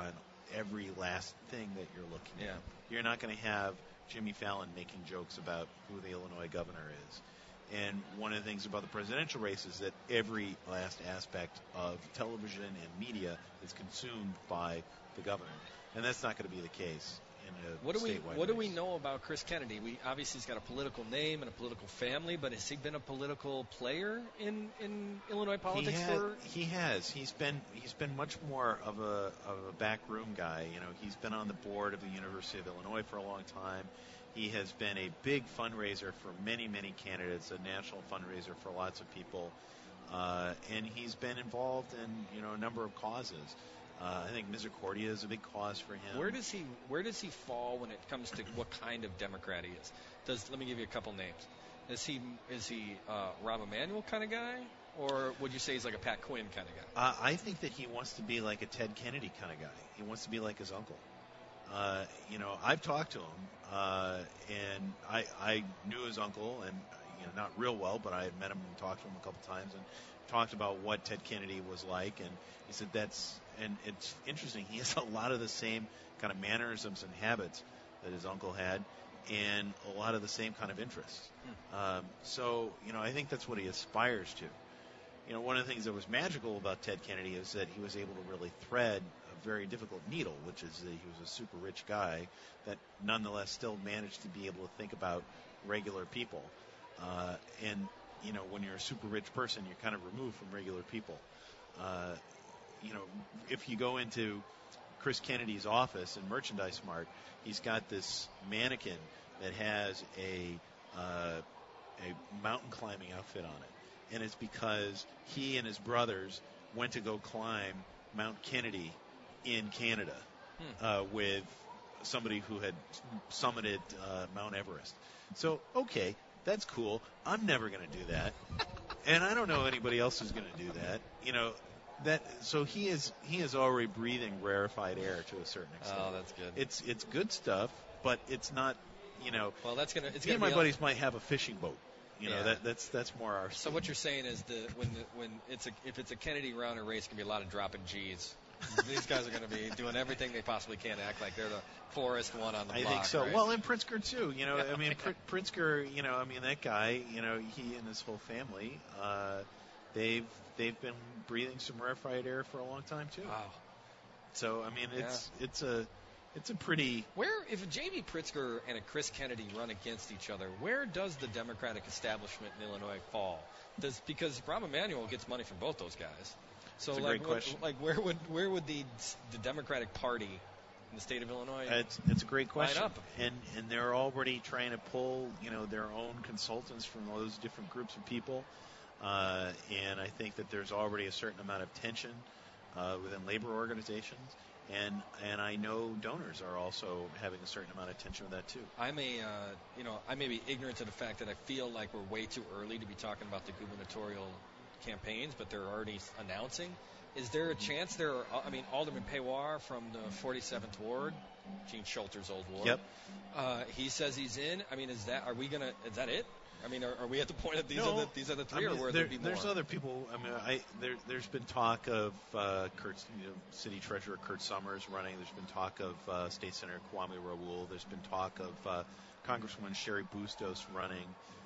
S12: every last thing that you're looking
S1: Yeah.
S12: at. You're not going to have Jimmy Fallon making jokes about who the Illinois governor is. And one of the things about the presidential race is that every last aspect of television and media is consumed by the governor. And that's not going to be the case in a
S1: What do we
S12: statewide
S1: What do
S12: race.
S1: we know about Chris Kennedy? We obviously he's got a political name and a political family, but has he been a political player in, in Illinois politics?
S12: He, had,
S1: for
S12: he has. He's been he's been much more of a of a backroom guy. You know, he's been on the board of the University of Illinois for a long time. He has been a big fundraiser for many, many candidates, a national fundraiser for lots of people, uh, and he's been involved in you know a number of causes. Uh, I think Misericordia is a big cause for him.
S1: Where does he Where does he fall when it comes to what kind of Democrat he is? Does let me give you a couple names. Is he is he uh, Rahm Emanuel kind of guy, or would you say he's like a Pat Quinn kind of guy?
S12: Uh, I think that he wants to be like a Ted Kennedy kind of guy. He wants to be like his uncle. Uh, you know, I've talked to him, uh, and I, I knew his uncle, and you know, not real well, but I had met him and talked to him a couple times, and talked about what Ted Kennedy was like, and he said that's, and it's interesting. He has a lot of the same kind of mannerisms and habits that his uncle had, and a lot of the same kind of interests. Hmm. Um, so, you know, I think that's what he aspires to. You know, one of the things that was magical about Ted Kennedy is that he was able to really thread a very difficult needle, which is that he was a super rich guy that nonetheless still managed to be able to think about regular people. Uh, and, you know, when you're a super rich person, you're kind of removed from regular people. Uh, you know, if you go into Chris Kennedy's office in Merchandise Mart, he's got this mannequin that has a uh, a mountain climbing outfit on it. And it's because he and his brothers went to go climb Mount Kennedy in Canada hmm. uh, with somebody who had summited uh, Mount Everest. So, okay, that's cool. I'm never going to do that. And I don't know anybody else who's going to do that. You know, that so he is he is already breathing rarefied air to a certain extent.
S1: Oh, that's good.
S12: It's it's good stuff, but it's not, you know.
S1: Well, that's gonna. It's
S12: me and
S1: gonna
S12: my
S1: be
S12: buddies
S1: up.
S12: might have a fishing boat. You know,
S1: yeah.
S12: that that's that's more our.
S1: So what you're saying is the when the, when it's a if it's a Kennedy Rauner race, it's gonna be a lot of dropping G's. These guys are going to be doing everything they possibly can to act like they're the poorest one on the
S12: I
S1: block.
S12: I think so.
S1: Right?
S12: Well, and Pritzker too. You know,
S1: Yeah,
S12: I mean,
S1: yeah.
S12: Pr- Pritzker. You know, I mean, that guy. You know, he and his whole family. Uh, they've they've been breathing some rarefied air for a long time too.
S1: Wow.
S12: So I mean, it's yeah. it's a it's a pretty.
S1: Where if a J B Pritzker and a Chris Kennedy run against each other, where does the Democratic establishment in Illinois fall? Does because Rahm Emanuel gets money from both those guys. So
S12: That's a
S1: like,
S12: great question.
S1: What, like where would where would the the Democratic Party in the state of Illinois?
S12: It's it's a great question.
S1: Line up?
S12: And and they're already trying to pull you know their own consultants from those different groups of people, uh, and I think that there's already a certain amount of tension uh, within labor organizations, and and I know donors are also having a certain amount of tension with that too.
S1: I'm a uh, you know I may be ignorant to the fact that I feel like we're way too early to be talking about the gubernatorial campaigns, but they're already announcing. Is there a chance there are, I mean, Alderman Paywar from the forty-seventh Ward, Gene Schulter's old ward.
S12: Yep.
S1: Uh, he says he's in. I mean, is that, are we going to, is that it? I mean, are, are we at the point of these,
S12: no,
S1: are, the, these are the three,
S12: I mean,
S1: or will
S12: there,
S1: there be more?
S12: There's other people. I mean, I, there, there's been talk of uh, Kurt, you know, City Treasurer Kurt Summers running. There's been talk of uh, State Senator Kwame Raoul. There's been talk of uh, Congresswoman Sherry Bustos running.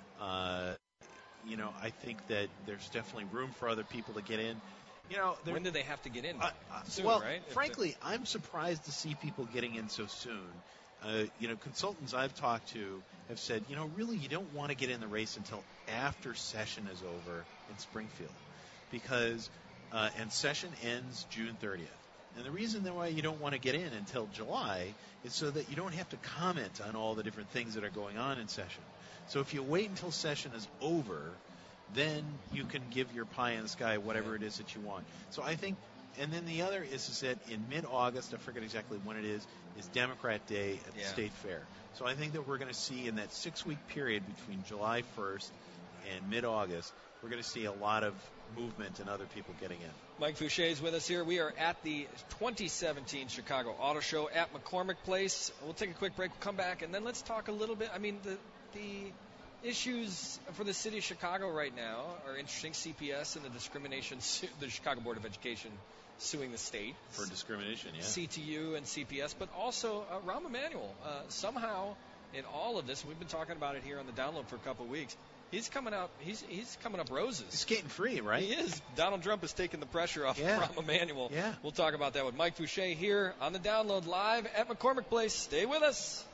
S12: Uh, You know, I think that there's definitely room for other people to get in. You know,
S1: when do they have to get in?
S12: Uh,
S1: soon,
S12: well,
S1: right?
S12: frankly, I'm surprised to see people getting in so soon. Uh, you know, consultants I've talked to have said, you know, really, you don't want to get in the race until after session is over in Springfield, because uh, and session ends June thirtieth. And the reason why you don't want to get in until July is so that you don't have to comment on all the different things that are going on in session. So if you wait until session is over, then you can give your pie in the sky whatever it is that you want. So I think, and then the other is, is that in mid-August, I forget exactly when it is, is Democrat Day at the
S1: Yeah.
S12: State Fair. So I think that we're going to see in that six-week period between July first and mid-August, we're going to see a lot of movement and other people getting in.
S1: Mike Fouché is with us here. We are at the twenty seventeen Chicago Auto Show at McCormick Place. We'll take a quick break. We'll come back, and then let's talk a little bit. I mean, the the issues for the city of Chicago right now are interesting. C P S and the discrimination suit, the Chicago Board of Education suing the state
S12: for discrimination, yeah.
S1: C T U and C P S, but also uh, Rahm Emanuel. Uh, somehow, in all of this, we've been talking about it here on the download for a couple of weeks. He's coming up. He's he's coming up roses.
S12: He's skating free, right?
S1: He is. Donald Trump is taking the pressure off
S12: yeah.
S1: Rahm Emanuel.
S12: Yeah.
S1: We'll talk about that with Mike Fouché here on the download live at McCormick Place. Stay with us.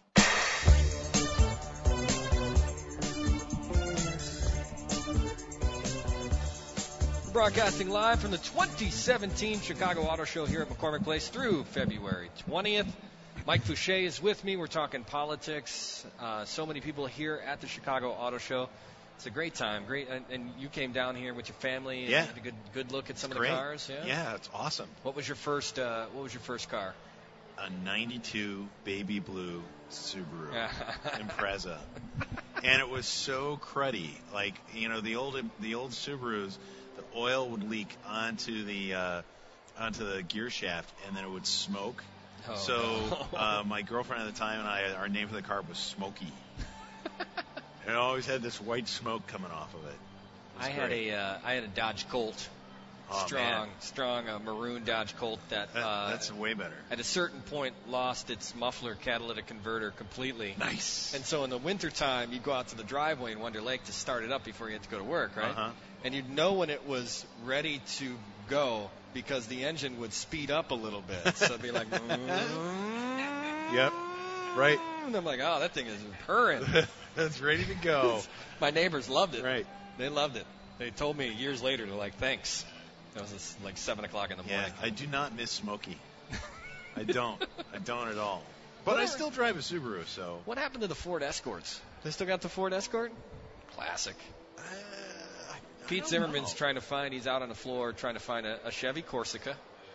S1: Broadcasting live from the twenty seventeen Chicago Auto Show here at McCormick Place through February twentieth. Mike Fouché is with me. We're talking politics. Uh, so many people here at the Chicago Auto Show. It's a great time. Great, and, and you came down here with your family and
S12: yeah.
S1: had a good good look at some
S12: it's
S1: of
S12: great.
S1: the cars. Yeah,
S12: yeah, it's awesome.
S1: What was your first? Uh, what was your first car?
S12: A ninety-two baby blue Subaru Impreza, and it was so cruddy. Like you know, the old the old Subarus, the oil would leak onto the uh, onto the gear shaft, and then it would smoke. Oh, so no. uh, my girlfriend at the time and I, our name for the car was Smokey. And it always had this white smoke coming off of it. it
S1: I had a uh, I had a Dodge Colt,
S12: oh,
S1: strong
S12: man.
S1: strong uh, maroon Dodge Colt that,
S12: that
S1: uh,
S12: that's way better.
S1: At a certain point, lost its muffler catalytic converter completely.
S12: Nice.
S1: And so in the wintertime, you'd go out to the driveway in Wonder Lake to start it up before you had to go to work, right?
S12: Uh-huh.
S1: And you'd know when it was ready to go because the engine would speed up a little bit. So it'd be like,
S12: yep, right.
S1: And I'm like, oh, that thing is purring.
S12: That's ready to go.
S1: My neighbors loved it.
S12: Right.
S1: They loved it. They told me years later, they're like, thanks. That was just like seven o'clock in the morning.
S12: Yeah, I do not miss Smokey. I don't. I don't at all. But
S1: Whatever.
S12: I still drive a Subaru, so.
S1: What happened to the Ford Escorts? They still got the Ford Escort? Classic.
S12: Uh, I,
S1: Pete
S12: I
S1: Zimmerman's
S12: know.
S1: trying to find, he's out on the floor trying to find a, a Chevy Corsica,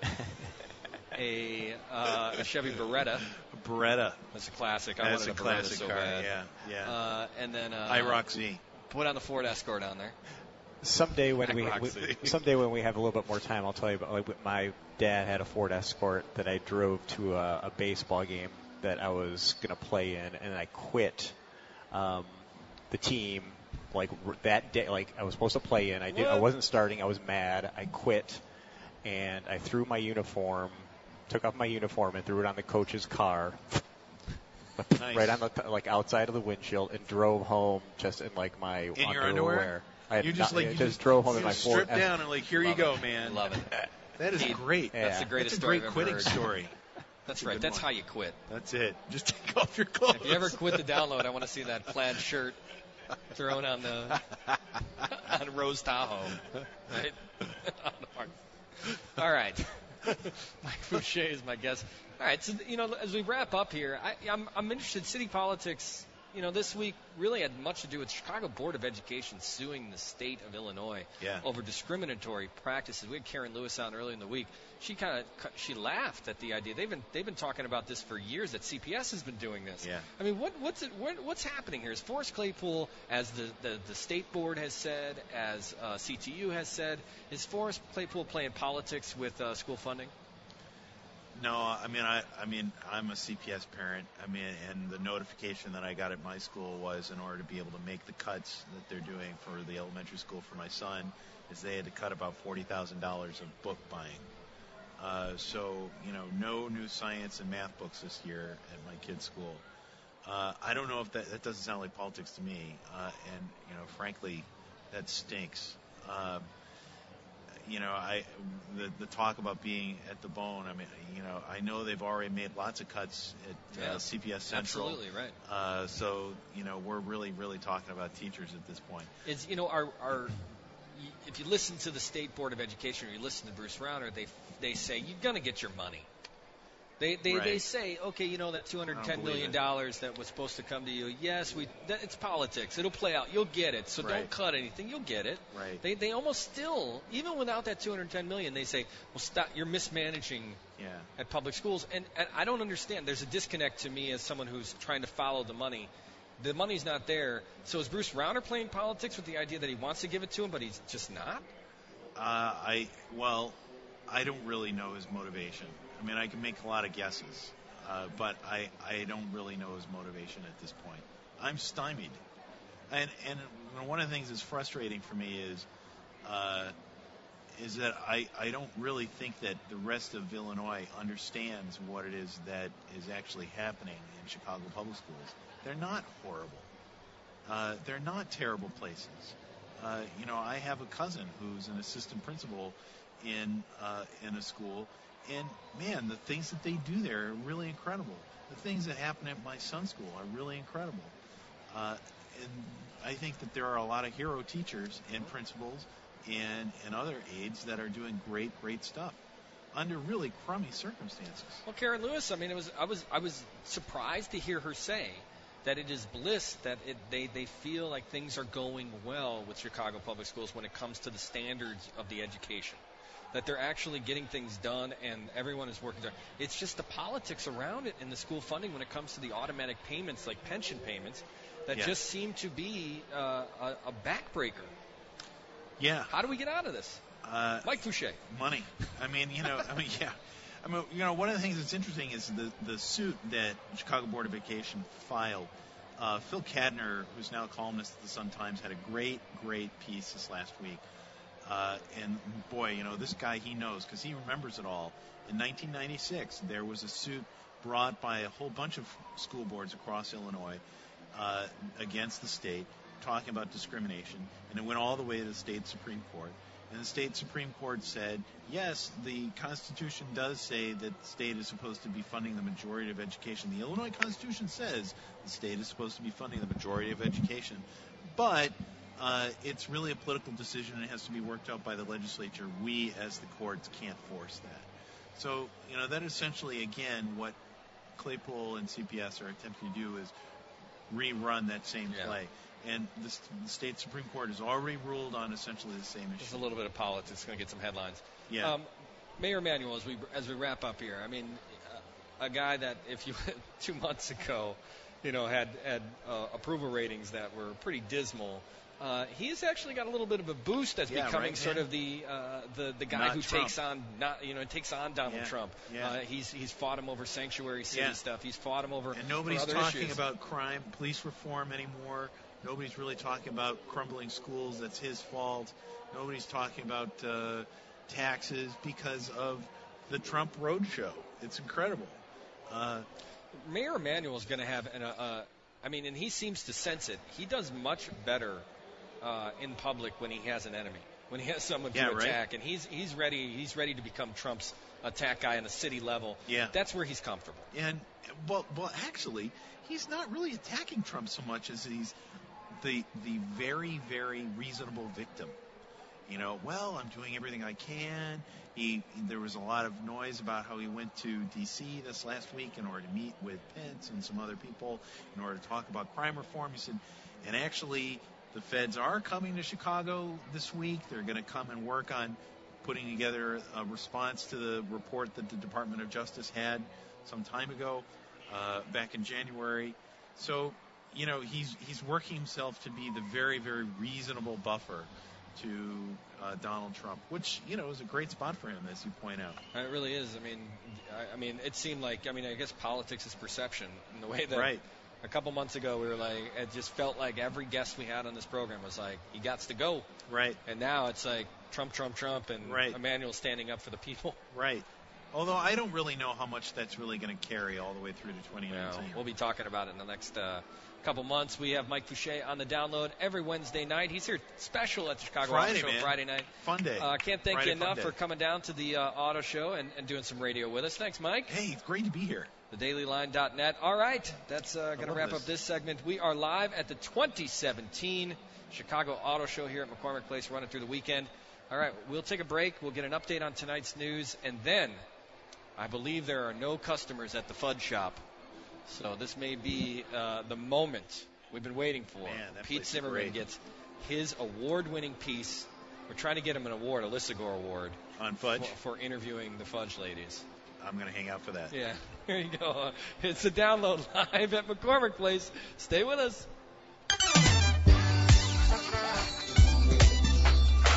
S1: a uh, a Chevy Beretta.
S12: Beretta.
S1: That's a classic. I
S12: That's
S1: wanted
S12: a
S1: a Beretta
S12: classic
S1: so
S12: car,
S1: bad.
S12: yeah, yeah.
S1: Uh, and then uh,
S12: I ROC Z.
S1: Put on the Ford Escort on there.
S15: Someday when we,
S1: I
S15: we
S1: Z.
S15: someday when we have a little bit more time, I'll tell you about. Like, my dad had a Ford Escort that I drove to a, a baseball game that I was going to play in, and I quit um, the team. Like that day, like I was supposed to play in. I did. I wasn't starting. I was mad. I quit, and I threw my uniform, took off my uniform, and threw it on the coach's car,
S12: Nice.
S15: right on the like outside of the windshield, and drove home just in like my
S12: In your
S15: underwear.
S12: underwear?
S15: I had
S12: You just
S15: not-
S12: like
S15: I
S12: you
S15: just,
S12: just
S15: drove home
S12: you
S15: in my
S12: just
S15: Ford.
S12: stripped down and like here you
S1: Love
S12: go,
S1: it.
S12: man.
S1: Love it.
S12: That is
S1: Pete,
S12: great.
S15: Yeah.
S1: That's the greatest
S12: That's a
S1: story
S12: great
S1: I've
S12: quitting
S1: ever heard.
S12: story.
S1: That's
S12: a
S1: right.
S12: good
S1: That's
S12: one.
S1: how you quit.
S12: That's it. Just take off your clothes.
S1: If you ever quit the download, I want to see that plaid shirt thrown on the on Rose Tahoe. Right? All right. Mike Fouché is my guest. All right. So you know, as we wrap up here, I, I'm I'm interested. City politics. You know, this week really had much to do with Chicago Board of Education suing the state of Illinois
S12: Yeah.
S1: over discriminatory practices. We had Karen Lewis on earlier in the week. She kind of she laughed at the idea. They've been they've been talking about this for years. That C P S has been doing this.
S12: Yeah.
S1: I mean, what what's it what, what's happening here? Is Forrest Claypool, as the, the, the state board has said, as uh, C T U has said, is Forrest Claypool playing politics with uh, school funding?
S12: No, I mean, I, I mean, I'm a C P S parent. I mean, and the notification that I got at my school was in order to be able to make the cuts that they're doing for the elementary school for my son, is they had to cut about forty thousand dollars of book buying. Uh, so, you know, no new science and math books this year at my kid's school. Uh, I don't know if that, that doesn't sound like politics to me. Uh, and, you know, frankly, that stinks. Uh, You know, I the the talk about being at the bone. I mean, you know, I know they've already made lots of cuts at
S1: Yeah,
S12: uh, C P S Central.
S1: absolutely, right.
S12: Uh, so, you know, we're really, really talking about teachers at this point.
S1: Is you know, our our if you listen to the State Board of Education or you listen to Bruce Rauner, they they say you're gonna get your money. They they,
S12: Right.
S1: they say, okay, you know that two hundred ten million dollars that was supposed to come to you. Yes, we that, it's politics. It'll play out. You'll get it. So
S12: Right.
S1: don't cut anything. You'll get it.
S12: Right.
S1: They they almost still, even without that two hundred ten million, they say, well, stop. You're mismanaging
S12: Yeah.
S1: at public schools, and, and I don't understand. There's a disconnect to me as someone who's trying to follow the money. The money's not there. So is Bruce Rauner playing politics with the idea that he wants to give it to him, but he's just not?
S12: Uh, I well, I don't really know his motivation. I mean, I can make a lot of guesses, uh, but I I don't really know his motivation at this point. I'm stymied, and and one of the things that's frustrating for me is, uh, is that I, I don't really think that the rest of Illinois understands what it is that is actually happening in Chicago public schools. They're not horrible. Uh, they're not terrible places. Uh, you know, I have a cousin who's an assistant principal in uh, in a school, and man, the things that they do there are really incredible. The things that happen at my son's school are really incredible. Uh, and I think that there are a lot of hero teachers and principals and, and other aides that are doing great, great stuff under really crummy circumstances.
S1: Well, Karen Lewis, I mean, it was I was I was surprised to hear her say that it is bliss that it, they, they feel like things are going well with Chicago Public Schools when it comes to the standards of the education. That they're actually getting things done and everyone is working there. It's just the politics around it and the school funding when it comes to the automatic payments like pension payments that
S12: yeah.
S1: just seem to be uh, a, a backbreaker.
S12: Yeah.
S1: How do we get out of this?
S12: Uh,
S1: Mike Fouché.
S12: Money. I mean, you know, I mean, yeah. I mean, you know, one of the things that's interesting is the, the suit that Chicago Board of Education filed. Uh, Phil Kadner, who's now a columnist at the Sun-Times, had a great, great piece this last week. Uh, and, boy, you know, this guy, he knows because he remembers it all. In nineteen ninety-six, there was a suit brought by a whole bunch of school boards across Illinois uh, against the state, talking about discrimination. And it went all the way to the state Supreme Court. And the state Supreme Court said, yes, the Constitution does say that the state is supposed to be funding the majority of education. The Illinois Constitution says the state is supposed to be funding the majority of education. But uh, it's really a political decision, and it has to be worked out by the legislature. We, as the courts, can't force that. So, you know, that essentially, again, what Claypool and C P S are attempting to do is rerun that same
S1: yeah.
S12: play. And the, the state Supreme Court has already ruled on essentially the same issue.
S1: Just a little bit of politics, going to get some headlines.
S12: Yeah.
S1: Um, Mayor Emanuel, as we as we wrap up here, I mean, uh, a guy that if you two months ago, you know, had had uh, approval ratings that were pretty dismal. Uh, he's actually got a little bit of a boost as
S12: yeah,
S1: becoming
S12: right,
S1: sort
S12: yeah.
S1: of the uh, the the guy
S12: not
S1: who
S12: Trump.
S1: takes on not you know takes on Donald
S12: yeah.
S1: Trump.
S12: Yeah.
S1: Uh, he's he's fought him over sanctuary city
S12: yeah.
S1: stuff. He's fought him over
S12: and nobody's
S1: other
S12: talking
S1: issues.
S12: about crime, police reform anymore. Nobody's really talking about crumbling schools. That's his fault. Nobody's talking about uh, taxes because of the Trump roadshow. It's incredible. Uh,
S1: Mayor Emanuel is going to have an. Uh, uh, I mean, and he seems to sense it. He does much better uh, in public when he has an enemy, when he has someone
S12: yeah,
S1: to
S12: right?
S1: attack, and he's he's ready. He's ready to become Trump's attack guy on a city level.
S12: Yeah,
S1: that's where he's comfortable.
S12: And well, well, actually, he's not really attacking Trump so much as he's the the very, very reasonable victim. You know, well, I'm doing everything I can. He, there was a lot of noise about how he went to D C this last week in order to meet with Pence and some other people in order to talk about crime reform. He said, and actually, the feds are coming to Chicago this week. They're going to come and work on putting together a response to the report that the Department of Justice had some time ago, uh, back in January. So, you know, he's he's working himself to be the very, very reasonable buffer to uh, Donald Trump, which, you know, is a great spot for him, as you point out.
S1: It really is. I mean, I, I mean, it seemed like, I mean, I guess politics is perception in the way that
S12: right.
S1: a couple months ago we were like, it just felt like every guest we had on this program was like, he gots to go.
S12: Right.
S1: And now it's like Trump, Trump, Trump, and
S12: right.
S1: Emanuel standing up for the people.
S12: Right. Although I don't really know how much that's really going to carry all the way through to twenty nineteen.
S1: No, we'll be talking about it in the next uh, couple months. We have Mike Fouché on the download every Wednesday night. He's here special at the Chicago
S12: Friday,
S1: Auto Show
S12: man.
S1: Friday night.
S12: Fun day.
S1: I uh, can't thank
S12: Friday,
S1: you enough
S12: day.
S1: for coming down to the uh, auto show and, and doing some radio with us. Thanks, Mike.
S12: Hey, it's great to be here.
S1: the daily line dot net. All right, that's uh, going to wrap
S12: this.
S1: up this segment. We are live at the twenty seventeen Chicago Auto Show here at McCormick Place, running through the weekend. All right, we'll take a break. We'll get an update on tonight's news, and then I believe there are no customers at the Fudge Shop. So this may be uh, the moment we've been waiting for.
S12: Man, that
S1: Pete
S12: place is
S1: Zimmerman
S12: great.
S1: gets his award-winning piece. We're trying to get him an award, a Lissagore Award.
S12: On Fudge?
S1: For, for interviewing the Fudge ladies.
S12: I'm going to hang out for that.
S1: Yeah, here you go. It's a download live at McCormick Place. Stay with us.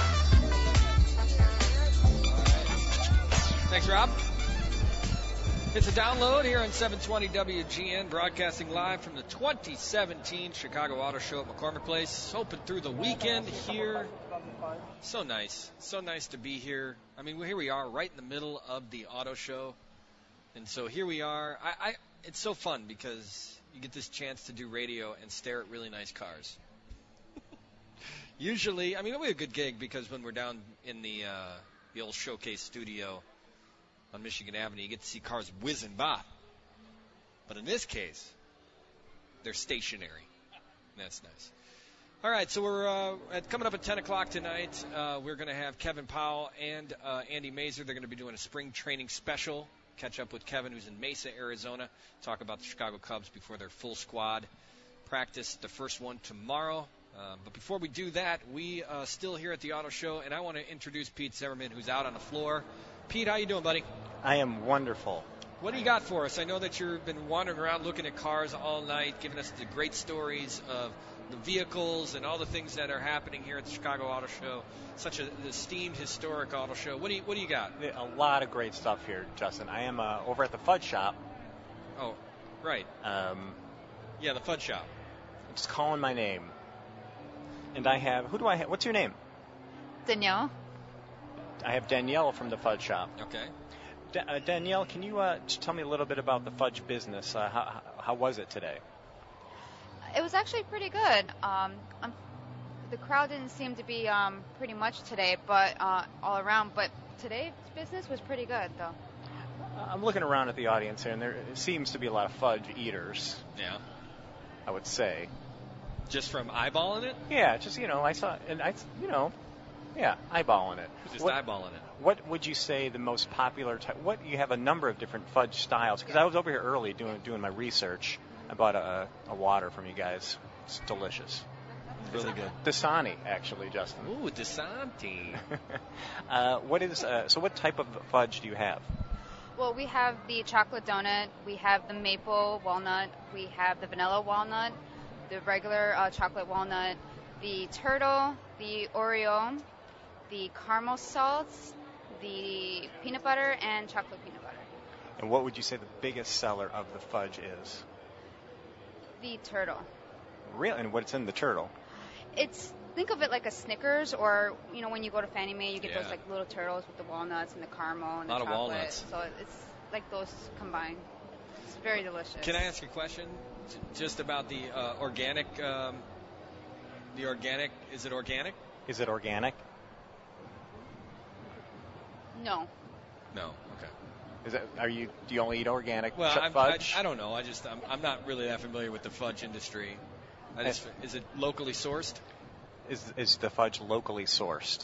S1: Thanks, Rob. It's a download here on seven twenty W G N, broadcasting live from the twenty seventeen Chicago Auto Show at McCormick Place. Hoping through the weekend here. So nice. So nice to be here. I mean, here we are right in the middle of the auto show. And so here we are. I, I it's so fun because you get this chance to do radio and stare at really nice cars. Usually, I mean, it'll be a good gig because when we're down in the uh, the old showcase studio on Michigan Avenue, you get to see cars whizzing by. But in this case, they're stationary. That's nice. All right, so we're uh, at, coming up at ten o'clock tonight. Uh, we're going to have Kevin Powell and uh, Andy Mazer. They're going to be doing a spring training special. Catch up with Kevin, who's in Mesa, Arizona. Talk about the Chicago Cubs before their full squad practice, the first one tomorrow. Uh, but before we do that, we uh, still here at the Auto Show, and I want to introduce Pete Zimmerman, who's out on the floor. Pete, how you doing, buddy?
S18: I am wonderful.
S1: What do you got for us? I know that you've been wandering around looking at cars all night, giving us the great stories of the vehicles and all the things that are happening here at the Chicago Auto Show. Such an esteemed, historic auto show. What do you What do you got?
S18: A lot of great stuff here, Justin. I am uh, over at the Fudge Shop.
S1: Oh, right.
S18: Um,
S1: yeah, the Fudge Shop.
S18: Just calling my name. And I have, who do I have? What's your name?
S19: Danielle.
S18: I have Danielle from the Fudge Shop.
S1: Okay.
S18: Da- uh, Danielle, can you uh, just tell me a little bit about the fudge business? Uh, how, how was it today?
S19: It was actually pretty good. Um, um, the crowd didn't seem to be um, pretty much today, but uh, all around. But today's business was pretty good, though.
S18: I'm looking around at the audience here, and there seems to be a lot of fudge eaters.
S1: Yeah.
S18: I would say.
S1: Just from eyeballing it?
S18: Yeah, just, you know, I saw, and I, you know, yeah, eyeballing it.
S1: Just
S18: what,
S1: eyeballing it.
S18: What would you say the most popular type? What you have a number of different fudge styles. Because I was over here early doing doing my research. I bought a, a water from you guys. It's delicious.
S1: Really good.
S18: Dasani, actually, Justin.
S1: Ooh, Dasani.
S18: uh, what is uh, so? What type of fudge do you have?
S19: Well, we have the chocolate donut. We have the maple walnut. We have the vanilla walnut. The regular uh, chocolate walnut. The turtle. The Oreo. The caramel salts. The peanut butter and chocolate peanut butter.
S18: And what would you say the biggest seller of the fudge is?
S19: The turtle.
S18: Really? And what's in the turtle?
S19: It's, think of it like a Snickers, or, you know, when you go to Fannie Mae, you get
S1: Yeah.
S19: those, like, little turtles with the walnuts and the caramel and
S1: A lot
S19: the
S1: of
S19: chocolate.
S1: walnuts.
S19: So it's like those combined. It's very delicious.
S1: Can I ask a question J- just about the uh, organic, um, the organic, is it organic?
S18: Is it organic?
S19: No.
S1: No, okay.
S18: Is it? Are you? Do you only eat organic
S1: Well,
S18: ch-
S1: I'm, I,
S18: fudge?
S1: I don't know. I just, I'm, I'm not really that familiar with the fudge industry. I just, is it locally sourced?
S18: Is is the fudge locally sourced?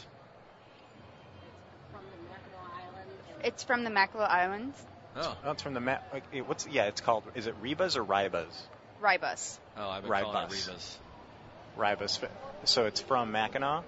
S19: It's from the Mackinac Islands.
S18: Oh, it's from the ma- like, it- what's yeah? It's called. Is it Rebus or Ribas?
S19: Ribus.
S1: Oh, I've been calling it
S18: Ribus.
S1: Rebus.
S18: Ribus. So it's from Mackinac.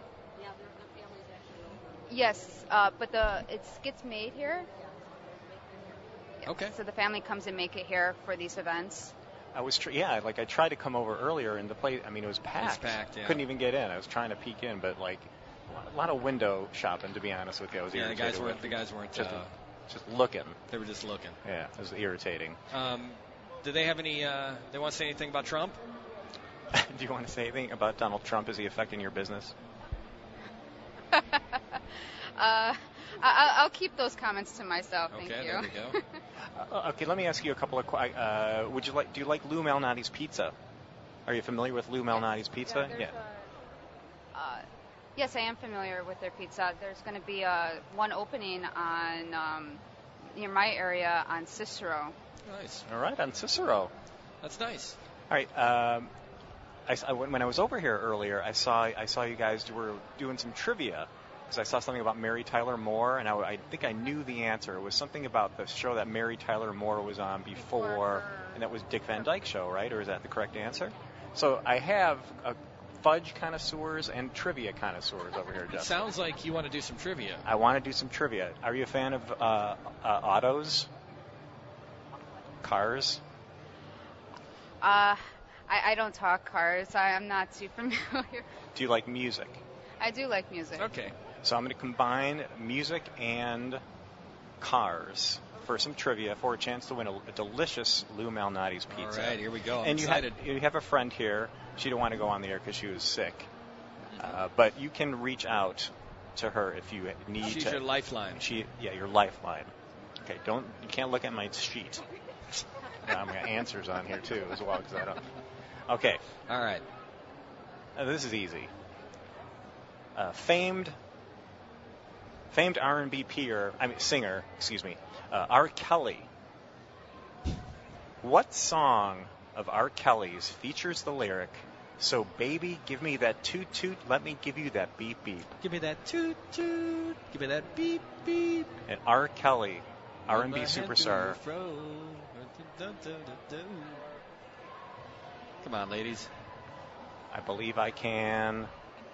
S19: Yes, uh, but the it gets made here.
S1: Okay.
S19: So the family comes and make it here for these events.
S18: I was tr- yeah, like I tried to come over earlier, and the place. I mean, it was packed.
S1: packed, yeah.
S18: Couldn't even get in. I was trying to peek in, but like a lot of window shopping. To be honest with you, I was
S1: Yeah, the
S18: irritated
S1: guys weren't,
S18: with.
S1: the guys weren't,
S18: just,
S1: uh,
S18: just looking.
S1: they were just looking.
S18: Yeah, it was irritating.
S1: Um, do they have any, uh, they want to say anything about Trump?
S18: Do you want to say anything about Donald Trump? Is he affecting your business?
S19: Uh, I, I'll keep those comments to myself. Thank
S1: Okay,
S19: you.
S1: there we go.
S18: Uh, okay, let me ask you a couple of. qu- Uh, would you like? Do you like Lou Malnati's pizza? Are you familiar with Lou Malnati's pizza?
S19: Yeah. Uh, yes, I am familiar with their pizza. There's going to be uh, one opening on um, near my area on Cicero.
S1: Nice.
S18: All right, on Cicero.
S1: That's nice.
S18: All right. Um, I, I- when I was over here earlier, I saw I saw you guys were doing some trivia. Because I saw something about Mary Tyler Moore, and I, I think I knew the answer. It was something about the show that Mary Tyler Moore was on before, and that was Dick Van Dyke Show, right? Or is that the correct answer? So I have a fudge connoisseurs and trivia connoisseurs over here,
S1: It
S18: Justin.
S1: sounds like you want to do some trivia.
S18: I want to do some trivia. Are you a fan of uh, uh, autos? Cars?
S19: Uh, I, I don't talk cars. I, I'm not too familiar.
S18: Do you like music?
S19: I do like music.
S1: Okay.
S18: So I'm going to combine music and Cars for some trivia for a chance to win a, a delicious Lou Malnati's pizza.
S1: All right, here we go. I'm
S18: and you have,
S1: excited.
S18: you have a friend here. She didn't want to go on the air because she was sick. Uh, but you can reach out to her if you need
S1: She's
S18: to.
S1: your lifeline.
S18: She, yeah, your lifeline. Okay, don't you can't look at my sheet. Yeah, I've got answers on here too as well because I don't. Okay.
S1: All right.
S18: Uh, this is easy. Uh, famed, famed R and B peer, I mean singer, excuse me, uh, R. Kelly. What song of R. Kelly's features the lyric, "So baby, give me that toot toot, let me give you that beep beep"?
S1: Give me that toot toot. Give me that beep beep.
S18: And R. Kelly, R and B superstar.
S1: Come on, ladies.
S18: I believe I can.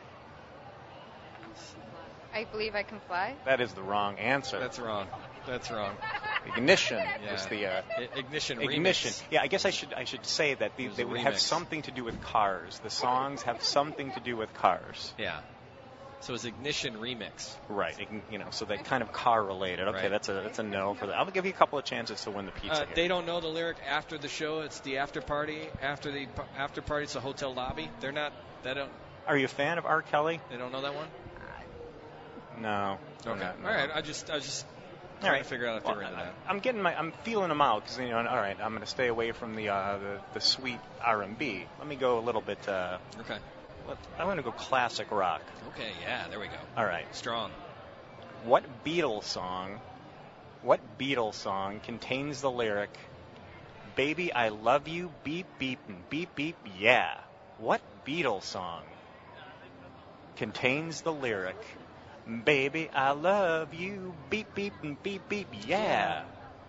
S19: I believe I can fly.
S18: That is the wrong answer.
S1: That's wrong. That's wrong.
S18: Ignition
S1: Yeah.
S18: is the uh,
S1: I- Ignition
S18: ignition.
S1: remix.
S18: Yeah, I guess I should I should say that the,
S1: was
S18: they
S1: a
S18: would have
S1: remix.
S18: something to do with cars. The songs have something to do with cars.
S1: Yeah. So it's Ignition remix.
S18: Right. It can- you know, so they kind of car related. Okay,
S1: Right.
S18: that's a that's a no for that. I'll give you a couple of chances to win the pizza
S1: Uh,
S18: here.
S1: they don't know the lyric after the show. It's the after party. After the p- after party, it's a hotel lobby. They're not. They don't.
S18: Are you a fan of R. Kelly?
S1: They don't know that one.
S18: No.
S1: Okay.
S18: No, no.
S1: All right. I just. I was just.
S18: All
S1: Trying
S18: right.
S1: to figure out if
S18: Well,
S1: they were into that.
S18: I'm getting my, I'm feeling them out because you know. All right, I'm going to stay away from the uh, the, the sweet R and B. Let me go a little bit. Uh,
S1: Okay.
S18: let, I'm going to go classic rock.
S1: Okay. Yeah. There we go.
S18: All right.
S1: Strong.
S18: What Beatles song? What Beatles song contains the lyric, "Baby, I love you, beep beep and beep beep, yeah"? What Beatles song contains the lyric, "Baby, I love you, beep beep and beep beep, yeah"?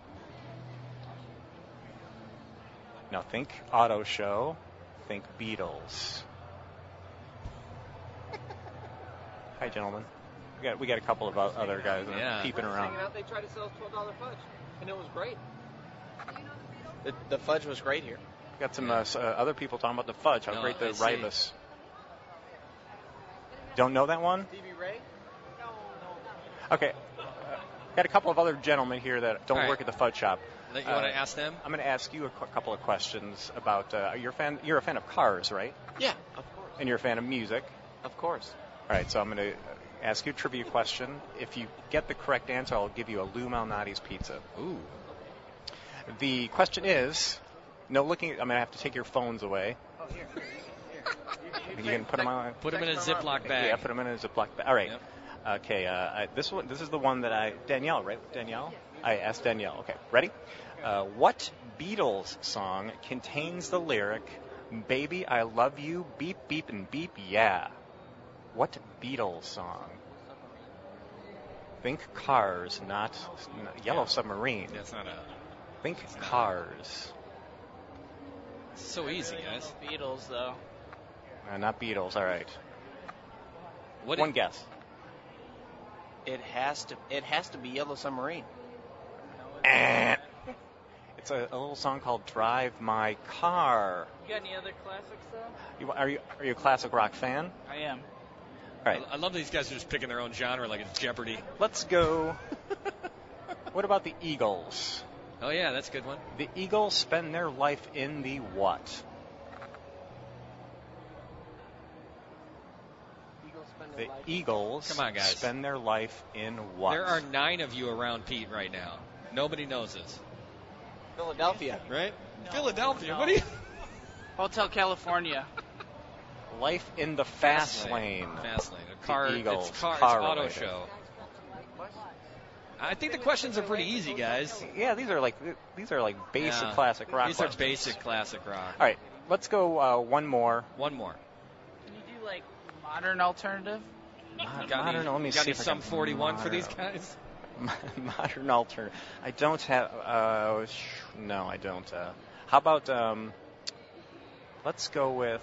S18: Now think auto show, think Beatles. Hi, gentlemen. We got we got a couple of o- other guys that are
S1: Yeah.
S18: peeping around.
S10: They tried to sell us twelve dollar fudge, and it was great. The, the fudge was great here.
S18: Got some uh, s- uh, other people talking about the fudge. How
S1: No,
S18: great the
S1: I see.
S18: ribus. Don't know that one?
S10: Stevie Ray?
S18: Okay. Uh, got a couple of other gentlemen here that don't
S1: All right.
S18: work at the fudge shop.
S1: That you
S18: Uh,
S1: want to ask them?
S18: I'm going to ask you a qu- couple of questions about. Uh, you're a fan. You're a fan of cars, right?
S10: Yeah, of course.
S18: And you're a fan of music.
S10: Of course.
S18: All right. So I'm going to ask you a trivia question. If you get the correct answer, I'll give you a Lou Malnati's pizza.
S1: Ooh.
S18: The question is. No looking. I'm going to have to take your phones away.
S10: Oh, here.
S18: You can put them on.
S1: Put them in a Ziploc bag.
S18: Yeah, put them in a Ziploc bag. All right.
S1: Yep.
S18: Okay. Uh, I, this one. This is the one that I Danielle, right? Danielle. I asked Danielle. Okay. Ready? Uh, what Beatles song contains the lyric, "Baby, I love you, beep beep and beep, yeah"? What Beatles song? Think Cars, not, not Yellow Submarine.
S1: That's not a.
S18: Think Cars.
S1: So easy, guys.
S10: Beatles, though.
S18: Uh, not Beatles. All right.
S1: What
S18: One
S1: did-
S18: guess.
S10: It has to. It has to be Yellow Submarine.
S18: Eh. It's a, a little song called "Drive My Car."
S10: You got any other classics, though?
S18: You, are you are you a classic rock fan?
S10: I am.
S18: All right.
S1: I love these guys are just picking their own genre like it's Jeopardy.
S18: Let's go. What about the Eagles?
S1: Oh yeah, that's a good one.
S18: The Eagles spend their life in the what?
S10: Eagles spend
S18: The
S10: their life.
S18: Eagles
S1: Come on, guys.
S18: spend their life in what?
S1: There are nine of you around Pete right now. Nobody knows this,
S10: Philadelphia.
S1: right? Philadelphia. What do you?
S10: Hotel California.
S18: life in the fast lane.
S1: Fast lane. A car.
S18: The Eagles.
S1: It's car.
S18: car
S1: it's auto
S18: related.
S1: show. I think the questions are pretty easy, guys.
S18: Yeah, these are like these are like basic
S1: Yeah.
S18: classic rock.
S1: These are
S18: questions.
S1: basic classic rock.
S18: All right, let's go uh, one more.
S1: One more.
S10: Can you do like modern alternative?
S18: Mod-
S1: Got
S18: modern.
S1: any,
S18: let me
S1: got
S18: see
S1: any
S18: if I
S1: some
S18: can-
S1: forty-one for
S18: modern-
S1: these guys?
S18: Modern alternative. I don't have. Uh, sh- no, I don't. Uh, how about? Um, let's go with.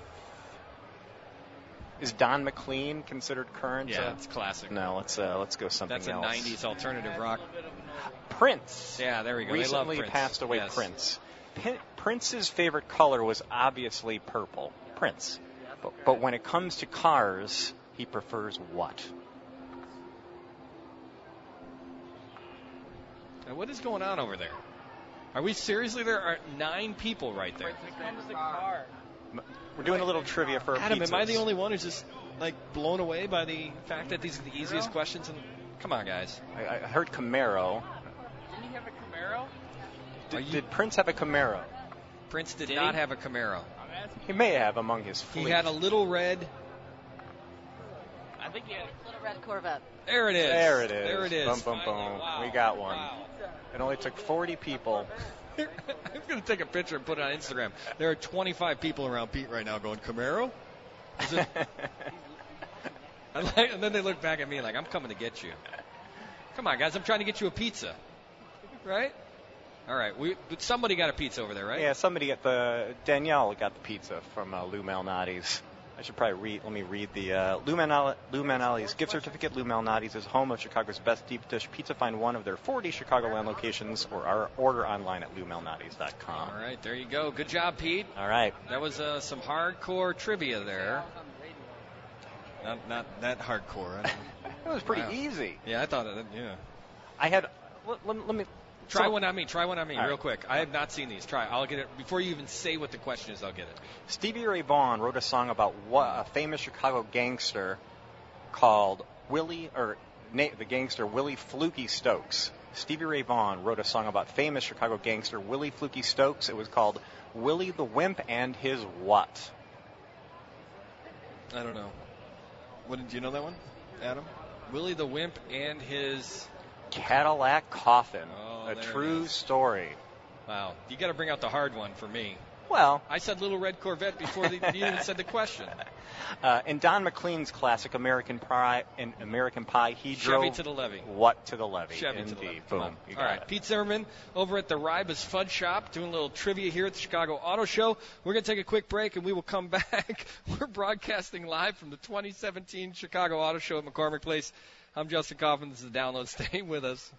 S18: Is Don McLean considered current?
S1: Yeah,
S18: Uh,
S1: it's classic.
S18: no, let's uh, let's go something
S1: That's a
S18: else.
S1: nineties alternative rock.
S18: Prince.
S1: Yeah, there we go. They love
S18: Recently
S1: Prince.
S18: passed away.
S1: Yes.
S18: Prince. P- Prince's favorite color was obviously purple. Prince. But, but when it comes to cars, he prefers what?
S1: And what is going on over there? Are we seriously? There are nine people right there.
S18: We're doing a little trivia for
S1: Adam,
S18: pizzas.
S1: am I the only one who's just like blown away by the fact that these are the easiest questions? And come on, guys.
S18: I, I heard Camaro.
S13: Didn't he have a Camaro?
S18: Did, did Prince have a Camaro?
S1: Prince did,
S18: Did
S1: not
S18: he?
S1: have a Camaro.
S18: He may have among his fleet.
S1: He had a little red.
S13: I think he had
S20: a little red Corvette.
S1: There it is.
S18: There it is.
S1: There it is.
S18: Boom, boom, boom.
S1: Wow.
S18: We got one.
S1: Wow.
S18: It only took forty people.
S1: I'm going to take a picture and put it on Instagram. There are twenty-five people around Pete right now going, Camaro? Is it? I like, and then they look back at me like, I'm coming to get you. Come on, guys. I'm trying to get you a pizza. Right? All right. We, somebody got a pizza over there, right?
S18: Yeah, somebody at the Danielle got the pizza from uh, Lou Malnati's. I should probably read. Let me read the uh, Lou, Manal- Lou Malnati's gift certificate. Lou Malnati's is home of Chicago's best deep dish pizza. Find one of their forty Chicagoland locations or our order online at lou malnati's dot com.
S1: All right, there you go. Good job, Pete.
S18: All right.
S1: That was uh, some hardcore trivia there. Not not that hardcore. I don't
S18: It was pretty
S1: Wow.
S18: easy.
S1: Yeah, I thought it. Yeah.
S18: I had. Let, let, let me
S1: Try
S18: so,
S1: one on me. Try one on me,
S18: All
S1: real
S18: right.
S1: quick. I have not seen these. Try. I'll get it before you even say what the question is. I'll get it.
S18: Stevie Ray Vaughan wrote a song about what a famous Chicago gangster called Willie, or na- the gangster Willie Fluky Stokes. Stevie Ray Vaughan wrote a song about famous Chicago gangster Willie Fluky Stokes. It was called Willie the Wimp and His What?
S1: I don't know. What do you know that one, Adam? Willie the Wimp and his
S18: Cadillac Coffin.
S1: Oh,
S18: a
S1: there
S18: true
S1: it is.
S18: story.
S1: Wow. You got to bring out the hard one for me.
S18: Well,
S1: I said Little Red Corvette before the, you even said the question.
S18: Uh, in Don McLean's classic American Pie, in American Pie, he
S1: Chevy
S18: drove
S1: to the levee.
S18: What to the levee?
S1: Chevy
S18: Indeed.
S1: to the levee.
S18: Boom.
S1: Come on.
S18: You
S1: All
S18: got
S1: right.
S18: it.
S1: Pete Zimmerman over at the Ribas Fudge Shop doing a little trivia here at the Chicago Auto Show. We're going to take a quick break and we will come back. We're broadcasting live from the twenty seventeen Chicago Auto Show at McCormick Place. I'm Justin Kaufman. This is the Download. Stay with us.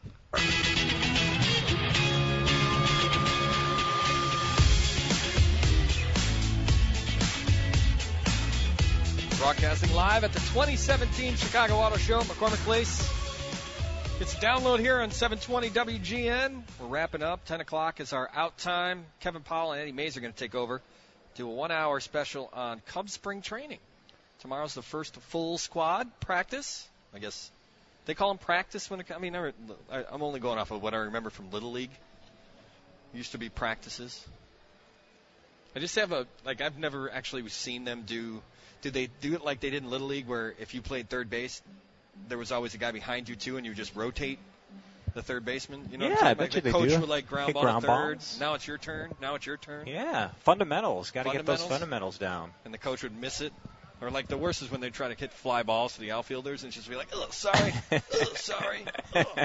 S1: Broadcasting live at the twenty seventeen Chicago Auto Show at McCormick Place. It's a Download here on seven twenty W G N. We're wrapping up. ten o'clock is our out time. Kevin Powell and Eddie Mays are going to take over. Do a one-hour special on Cubs spring training. Tomorrow's the first full squad practice. I guess they call them practice when it. I mean, I, I'm only going off of what I remember from Little League. It used to be practices. I just have a like. I've never actually seen them do. Did they do it like they did in Little League, where if you played third base, there was always a guy behind you too, and you just rotate the third baseman? You know,
S18: Yeah,
S1: what I'm
S18: I
S1: talking
S18: bet
S1: about?
S18: you
S1: the
S18: they
S1: coach
S18: do.
S1: would like ground
S18: Hit
S1: ball
S18: ground
S1: to third.
S18: balls.
S1: Now it's your turn. Now it's your turn.
S18: Yeah, fundamentals. Got to get those
S1: Fundamentals.
S18: fundamentals down.
S1: And the coach would miss it. Or like the worst is when they try to hit fly balls to the outfielders and just be like, oh, sorry, oh, sorry. Oh.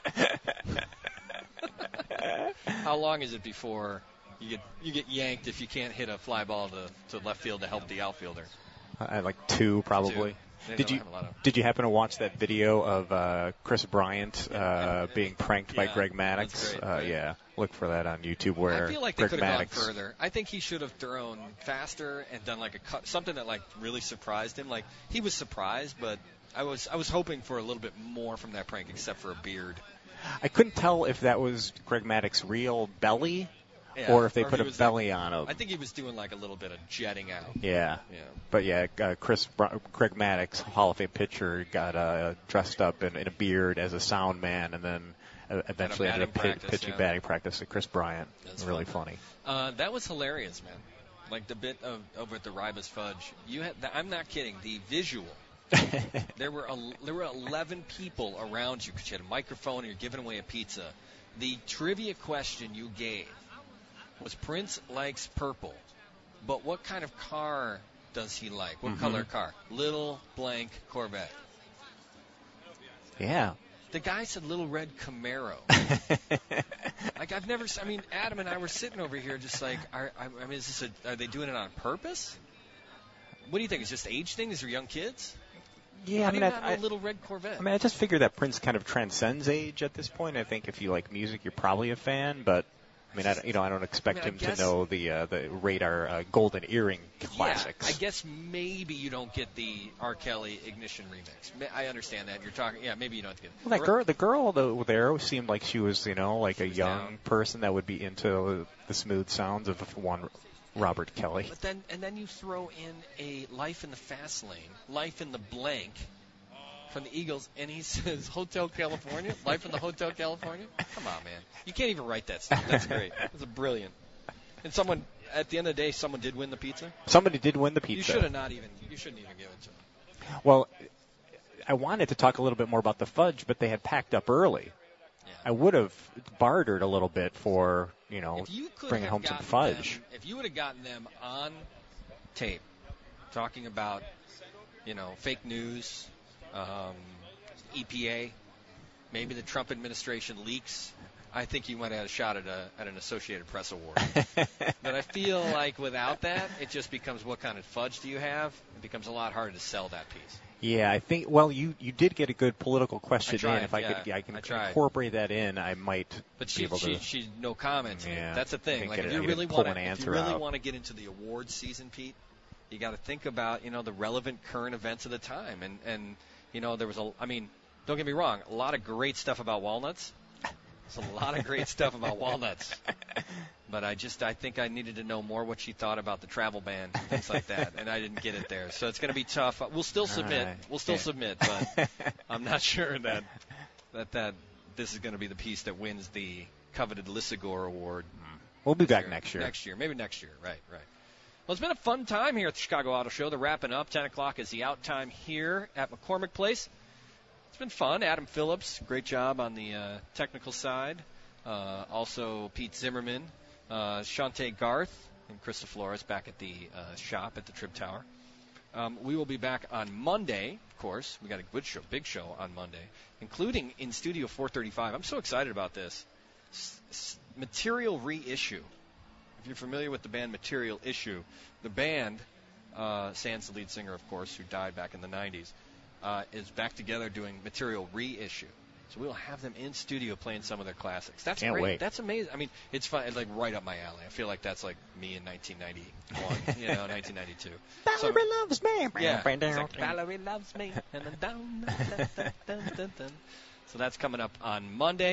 S1: How long is it before you get you get yanked if you can't hit a fly ball to, to left field to help the outfielder?
S18: Uh, like two, probably.
S1: Two. They
S18: Did
S1: don't
S18: you
S1: have a lot of-
S18: did you happen to watch that video of uh, Chris Bryant uh, being pranked by
S1: Yeah,
S18: Greg Maddux?
S1: that's great,
S18: uh,
S1: right?
S18: Yeah, look for that on YouTube. Where
S1: I feel like they
S18: Greg
S1: could have gone
S18: Maddux.
S1: further. I think he should have thrown faster and done like a cut, something that like really surprised him. Like he was surprised, but I was I was hoping for a little bit more from that prank, except for a beard.
S18: I couldn't tell if that was Greg Maddox's real belly,
S1: Yeah,
S18: or if they
S1: or
S18: put
S1: he
S18: a
S1: was
S18: belly on him.
S1: I think he was doing like a little bit of jetting out.
S18: Yeah.
S1: Yeah.
S18: But yeah, uh, Chris Br- Greg Maddux, Hall of Fame pitcher, got uh, dressed up in, in a beard as a sound man, and then uh, eventually ended up
S1: batting
S18: pit-
S1: practice,
S18: pitching
S1: yeah.
S18: batting practice to Chris Bryant.
S1: That's
S18: really funny.
S1: Uh, that was hilarious, man. Like the bit of over at the Ribas Fudge. You had. I'm not kidding. The visual. there were a, there were eleven people around you because you had a microphone and you're giving away a pizza. The trivia question you gave was Prince likes purple, but what kind of car does he like? What
S18: Mhm.
S1: color car? Little blank Corvette.
S18: Yeah.
S1: The guy said little red Camaro. Like I've never. I mean, Adam and I were sitting over here just like, are, I mean, is this a, are they doing it on purpose? What do you think? Is it just age thing? Is there young kids?
S18: Yeah,
S1: How
S18: I
S1: do
S18: mean,
S1: you not
S18: I,
S1: know
S18: I,
S1: little red Corvette.
S18: I mean, I just figure that Prince kind of transcends age at this point. I think if you like music, you're probably a fan, but
S15: I mean, I, don't- you know, I don't expect
S1: I mean, I
S15: him
S1: guess-
S15: to know the uh, the Radar uh, Golden Earring classics.
S1: Yeah, I guess maybe you don't get the R. Kelly Ignition remix. Ma- I understand that. You're talking, yeah, maybe you don't get it.
S15: Well, that girl, the girl though, there seemed like she was, you know, like a young
S1: down.
S15: person that would be into the smooth sounds of one Robert Kelly.
S1: But then, and then you throw in a Life in the Fast Lane, Life in the Blank from the Eagles, and he says Hotel California, Life in the Hotel California. Come on, man. You can't even write that stuff. That's great. That's a brilliant. And someone, at the end of the day, someone did win the pizza.
S15: Somebody did win the pizza.
S1: You should have not even, you shouldn't even give it to him.
S15: Well, I wanted to talk a little bit more about the fudge, but they had packed up early.
S1: Yeah.
S15: I would have bartered a little bit for, you know,
S1: If you could
S15: bringing
S1: have
S15: home some
S1: gotten
S15: fudge.
S1: them- if you would have gotten them on tape, talking about, you know, fake news, um, E P A, maybe the Trump administration leaks, I think you might have had a shot at a at an Associated Press award. But I feel like without that, it just becomes what kind of fudge do you have? It becomes a lot harder to sell that piece.
S15: Yeah, I think. Well, you, you did get a good political question
S1: I tried,
S15: in. If I
S1: yeah,
S15: could, I can
S1: I tried.
S15: incorporate that in. I might
S1: But
S15: be
S1: she,
S15: able
S1: she,
S15: to.
S1: she, no comment.
S15: Yeah,
S1: That's the
S15: I
S1: thing.
S15: didn't
S1: Like,
S15: get
S1: if
S15: it.
S1: you
S15: I
S1: really
S15: didn't
S1: want
S15: pull
S1: to,
S15: an
S1: if you
S15: answer
S1: really
S15: out.
S1: want to get into the awards season, Pete, you got to think about, you know, the relevant current events of the time. And, and, you know, there was a, I mean, don't get me wrong, a lot of great stuff about walnuts. There's a lot of great stuff about walnuts. But I just, I think I needed to know more what she thought about the travel ban and things like that, and I didn't get it there. So it's going to be tough. We'll still submit.
S15: right.
S1: We'll still
S15: Yeah.
S1: submit, but I'm not sure that that that this is going to be the piece that wins the coveted Lissagore Award.
S15: We'll be
S1: this
S15: back
S1: year.
S15: next year.
S1: Next year, maybe next year. Right, right. Well, it's been a fun time here at the Chicago Auto Show. They're wrapping up. ten o'clock is the out time here at McCormick Place. It's been fun. Adam Phillips, great job on the uh, technical side. Uh, also, Pete Zimmerman, uh, Shantae Garth, and Krista Flores back at the uh, shop at the Trib Tower. Um, we will be back on Monday, of course. We got a good show, big show on Monday, including in Studio four thirty-five. I'm so excited about this. S- s- Material Reissue. If you're familiar with the band Material Issue, the band, uh, sans the lead singer, of course, who died back in the nineties, uh, is back together doing Material Reissue. So we'll have them in studio playing some of their classics. That's
S15: Can't
S1: great.
S15: wait.
S1: That's amazing. I mean, it's fun. It's like right up my alley. I feel like that's like me in nineteen ninety-one, you know, nineteen ninety-two.
S15: Valerie
S1: So-
S15: loves me.
S1: Yeah, exactly. Valerie loves me. And then down, dun, dun, dun, dun, dun. So that's coming up on Monday.